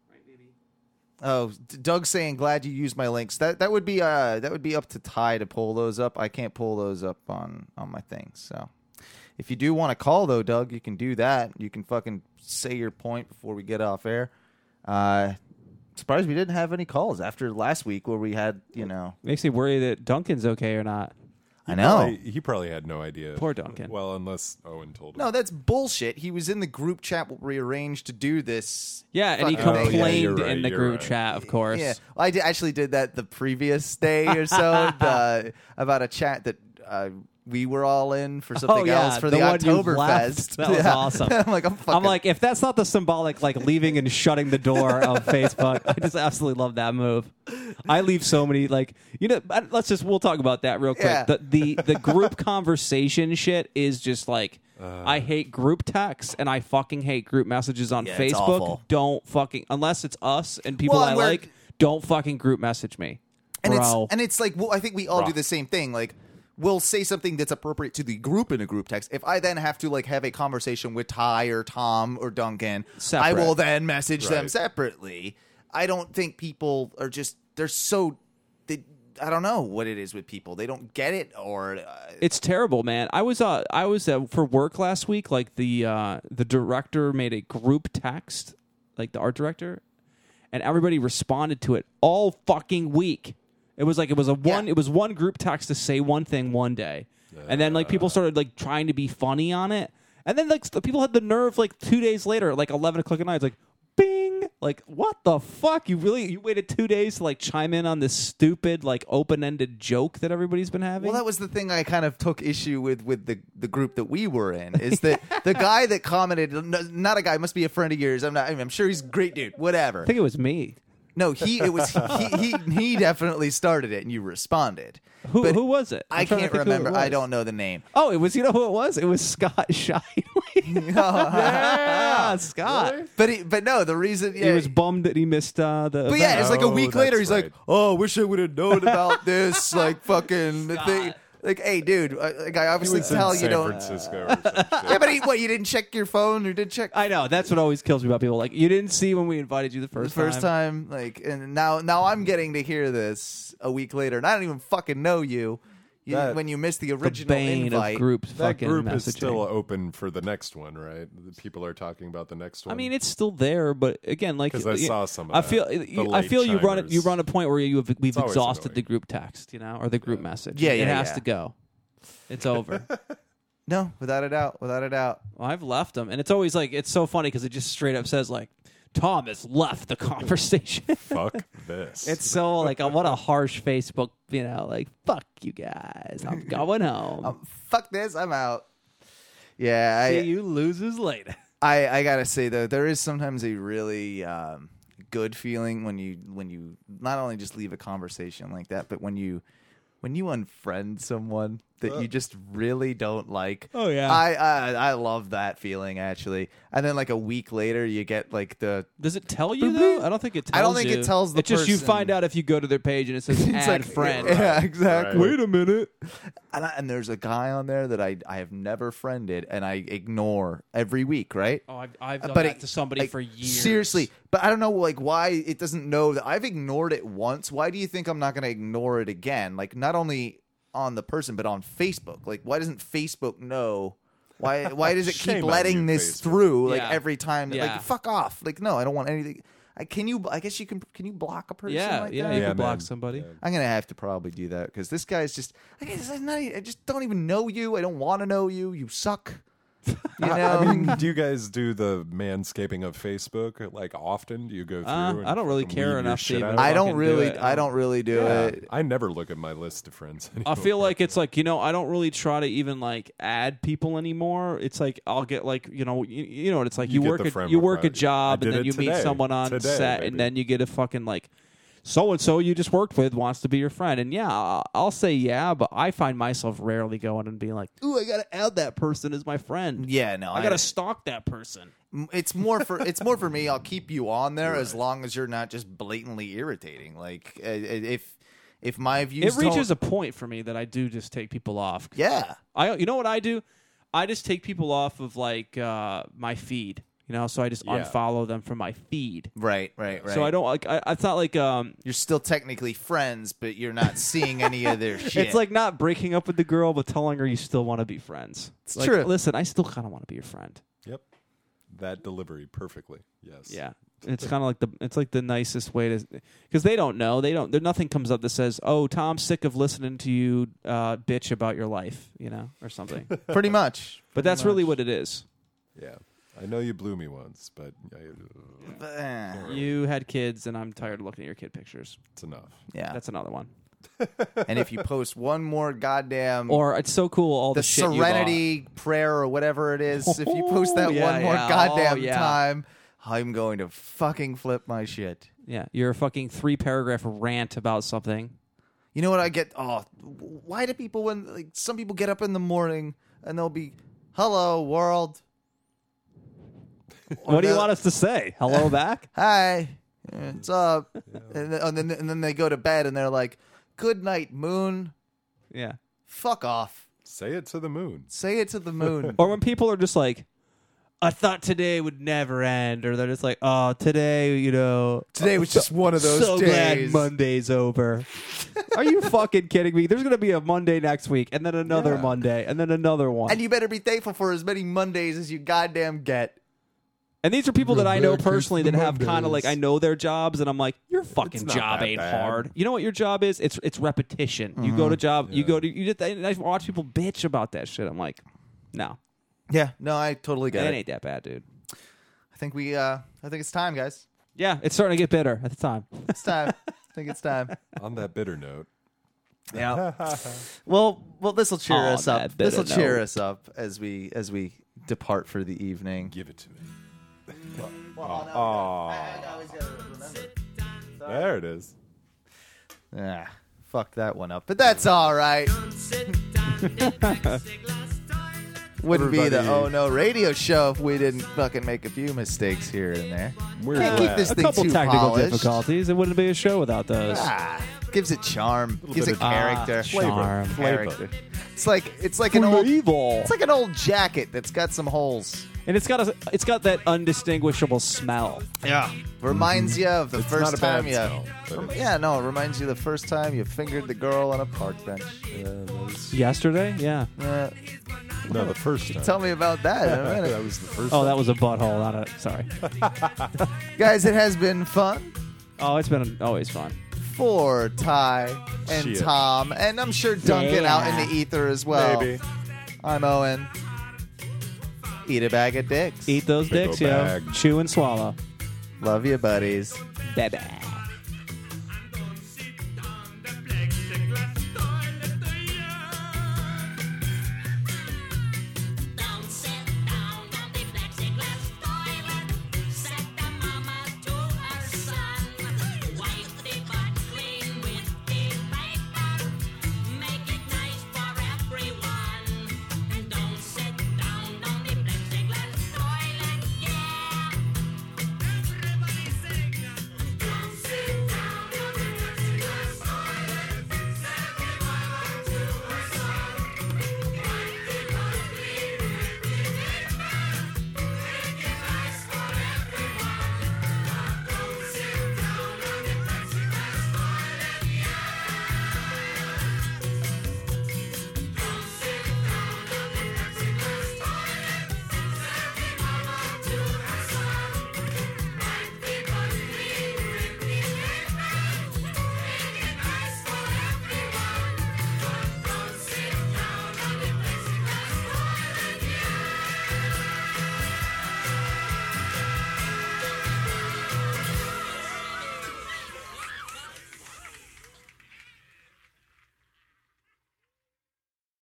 Oh, D- Doug's saying glad you used my links. That that would be uh that would be up to Ty to pull those up. I can't pull those up on on my thing. So if you do want to call though, Doug, you can do that. You can fucking say your point before we get off air. Uh surprised we didn't have any calls after last week where we had, you know. Makes me worry that Duncan's okay or not. I know. Probably, he probably had no idea. Poor Duncan. Well, unless Owen told him. No, that's bullshit. He was in the group chat where we arranged to do this. Yeah, and he fucking thing. complained Oh, yeah, you're right, in the you're group right. chat, of course. Yeah, well, I did, actually did that the previous day or so uh, about a chat that uh, we were all in for something Oh, yeah, else for the the, one you Oktoberfest. left. That was Yeah. awesome. I'm like, I'm fucking. I'm like, if that's not the symbolic, like leaving and shutting the door of Facebook, I just absolutely love that move. I leave so many, like, you know, I- let's just, we'll talk about that real quick. Yeah. The, the, the group conversation shit is just like, I hate group texts and I fucking hate group messages on Yeah, it's Facebook. awful. Don't fucking, unless it's us and people Well, I and we're- like, don't fucking group message me. and Bro. it's and it's like, well, I think we all do Rough. the same thing. Like, we'll say something that's appropriate to the group in a group text. If I then have to like have a conversation with Ty or Tom or Duncan, Separate. I will then message them Right. separately. I don't think people are just they're so. They, I don't know what it is with people. They don't get it, or uh, It's terrible, man. I was uh, I was uh, for work last week. Like the uh, the director made a group text, like the art director, and everybody responded to it all fucking week. It was like it was a one. Yeah. It was one group text to say one thing one day, and then like people started like trying to be funny on it, and then like the people had the nerve like two days later, at, like eleven o'clock at night, it's like, bing, like what the fuck? You really you waited two days to like chime in on this stupid like open ended joke that everybody's been having. Well, that was the thing I kind of took issue with with the, the group that we were in is that the guy that commented, n- not a guy, must be a friend of yours. I'm not. I'm sure he's a great dude. Whatever. I think it was me. No, he it was he he, he definitely started it, and you responded. Who But who was it? I I'm trying to can't think who it remember. I was. don't know the name. Oh, it was. You know who it was? It was Scott Shiley. yeah, Scott. But he, but no, the reason yeah, He was bummed that he missed uh, the. But event. yeah, it's like a Oh, week later. that's He's like, right. "Oh, I wish I would have known about this." Like fucking the thing. Like, hey, dude, I- like I He obviously was in tell you San don't. Francisco or some shit. Yeah, but he, what? You didn't check your phone or did check I know. That's what always kills me about people. Like, you didn't see when we invited you the the first first time. Like, and now now I'm getting to hear this a week later, and I don't even fucking know you. you That- when you missed the The original bane invite. of group That fucking group messaging. is still open for the next one, right? The people are talking about the next one. I mean, it's still there, but again, like 'Cause I you- saw some of I that. feel, The I late feel you run it. You chimers. run a point where you have, we've always exhausted annoying. the group text, you know, or the group message. Yeah, it yeah, has yeah. to go. It's over. No, without a doubt, without a doubt. Well, I've left them, and it's always like it's so funny because it just straight up says like, "Tom has left the conversation." fuck this. It's so like, what a harsh Facebook, you know, like fuck you guys, I'm going home. Um, fuck this, I'm out. Yeah, I, See you losers later. I, I gotta say though, there is sometimes a really um, good feeling when you when you not only just leave a conversation like that, but when you when you unfriend someone that you just really don't like. Oh, yeah. I, I I love that feeling actually. And then like a week later, you get like the Does it tell you though? I don't think it tells I don't think you. it tells the It's just you person. find out if you go to their page and it says It's add like friend. Yeah, exactly. Right. Wait a minute. And, I, and there's a guy on there that I I have never friended and I ignore every week, right? Oh, I've, I've done but that it- to somebody like, for years. Seriously, but I don't know like why it doesn't know that I've ignored it once. Why do you think I'm not going to ignore it again? Like not only on the person but on Facebook. Like why doesn't Facebook know? Why why does it Shame keep on letting you, this Facebook. through like Yeah. every time? Yeah. Like fuck off. Like no, I don't want anything. I, can you? I guess you can. Can you block a person Yeah, like yeah, that? you Yeah, can block man. somebody. Yeah. I'm gonna have to probably do that because this guy's just. I, guess I'm not, I just don't even know you. I don't want to know you. You suck. You know, I mean, do you guys do the manscaping of Facebook like often? Do you go through? Uh, and I don't really weed care your enough to shit even- out? I don't fucking do really, it. I don't really do Yeah, it. I never look at my list of friends anymore. I feel like it's like, you know, I don't really try to even like add people anymore. It's like I'll get like, you know, you, you know what it's like. You You, get work the a, friend you work a request. I job did and then it you meet today. someone on Today, set baby. and then you get a fucking like so and so you just worked with wants to be your friend. And yeah, I'll, I'll say yeah, but I find myself rarely going and being like, ooh, I got to add that person as my friend. Yeah, no, I got to stalk that person. It's more for it's more for me. I'll keep you on there as long as you're not just blatantly irritating. Like uh, if if my views It reaches don't- a point for me that I do just take people off. yeah. I you know what I do? I just take people off of like uh, my feed. You know, so I just Yeah. unfollow them from my feed. Right, right, right. So I don't like. I, it's not like um. You're still technically friends, but you're not seeing any of their shit. It's like not breaking up with the girl, but telling her you still want to be friends. It's Like, true. Listen, I still kind of want to be your friend. Yep, that delivery perfectly. Yes. Yeah, it's kind of like the. It's like the nicest way to, because they don't know. They don't. There nothing comes up that says, "Oh, Tom's sick of listening to you uh, bitch about your life," you know, or something. pretty much. But that's really what it is. Yeah. I know you blew me once, but I, Eh, You had kids, and I'm tired of looking at your kid pictures. it's enough. yeah. That's another one. And if you post one more goddamn Or it's so cool all the, the shit you bought. Serenity prayer or whatever it is, if you post that Yeah, one more yeah. goddamn Oh, yeah. time, I'm going to fucking flip my shit. Yeah, your fucking three paragraph rant about something. You know what I get? Oh, why do people when like some people get up in the morning and they'll be, "Hello world." What do you they'll- want us to say? Hello back? Hi, what's up? And, then, and then and then they go to bed and they're like, "Good night, moon." Yeah. Fuck off. Say it to the moon. Say it to the moon. Or when people are just like, I thought today would never end, or they're just like, oh, today, you know, Today was just one of those so glad days. Monday's over. Are you fucking kidding me? There's gonna be a Monday next week, and then another Yeah. Monday, and then another one. And you better be thankful for as many Mondays as you goddamn get. And these are people that I know Rebecca's personally the that have kind of Mondays. like, I know their jobs, and I'm like, your fucking not job that ain't bad. hard. You know what your job is? It's it's repetition. You go to job, you Yeah. go to you just and I watch people bitch about that shit. I'm like, no, Yeah, no, I totally get it it. ain't that bad, dude. I think we, uh, I think it's time, guys. Yeah, it's starting to get bitter at the time. It's time. I think it's time. On that bitter note, Yeah. well, well, this will cheer On us up. that This will bitter cheer note. us up as we as we depart for the evening. give it to me. Oh, There it is. Ah, fuck that one up, but that's all right. Wouldn't be the Everybody- Oh No radio show if we didn't fucking make a few mistakes here and there. We're Can't keep glad. this A thing couple too technical polished. difficulties. It wouldn't be a show without those. Ah, gives it charm. gives bit it of- character. Ah, charm. Character. It's like it's like an old Evil. it's like an old jacket that's got some holes. And it's got a, it's got that undistinguishable smell. Yeah, reminds you of the It's first not a bad time you. smell, but Rem- it's- yeah, no, it reminds you of the first time you fingered the girl on a park bench. Yeah, that was- Yesterday, yeah. Uh, no, the first time. tell me about that in a minute. that was the first. Oh, time. that was a butthole. Not a sorry. Guys, it has been fun Oh, it's been always fun. for Ty and Shit. Tom, and I'm sure Duncan Yeah. out in the ether as well. Maybe. I'm Owen. Eat a bag of dicks. Eat those Big dicks, ol' yo. bag. Chew and swallow. Love you, buddies. Bye bye.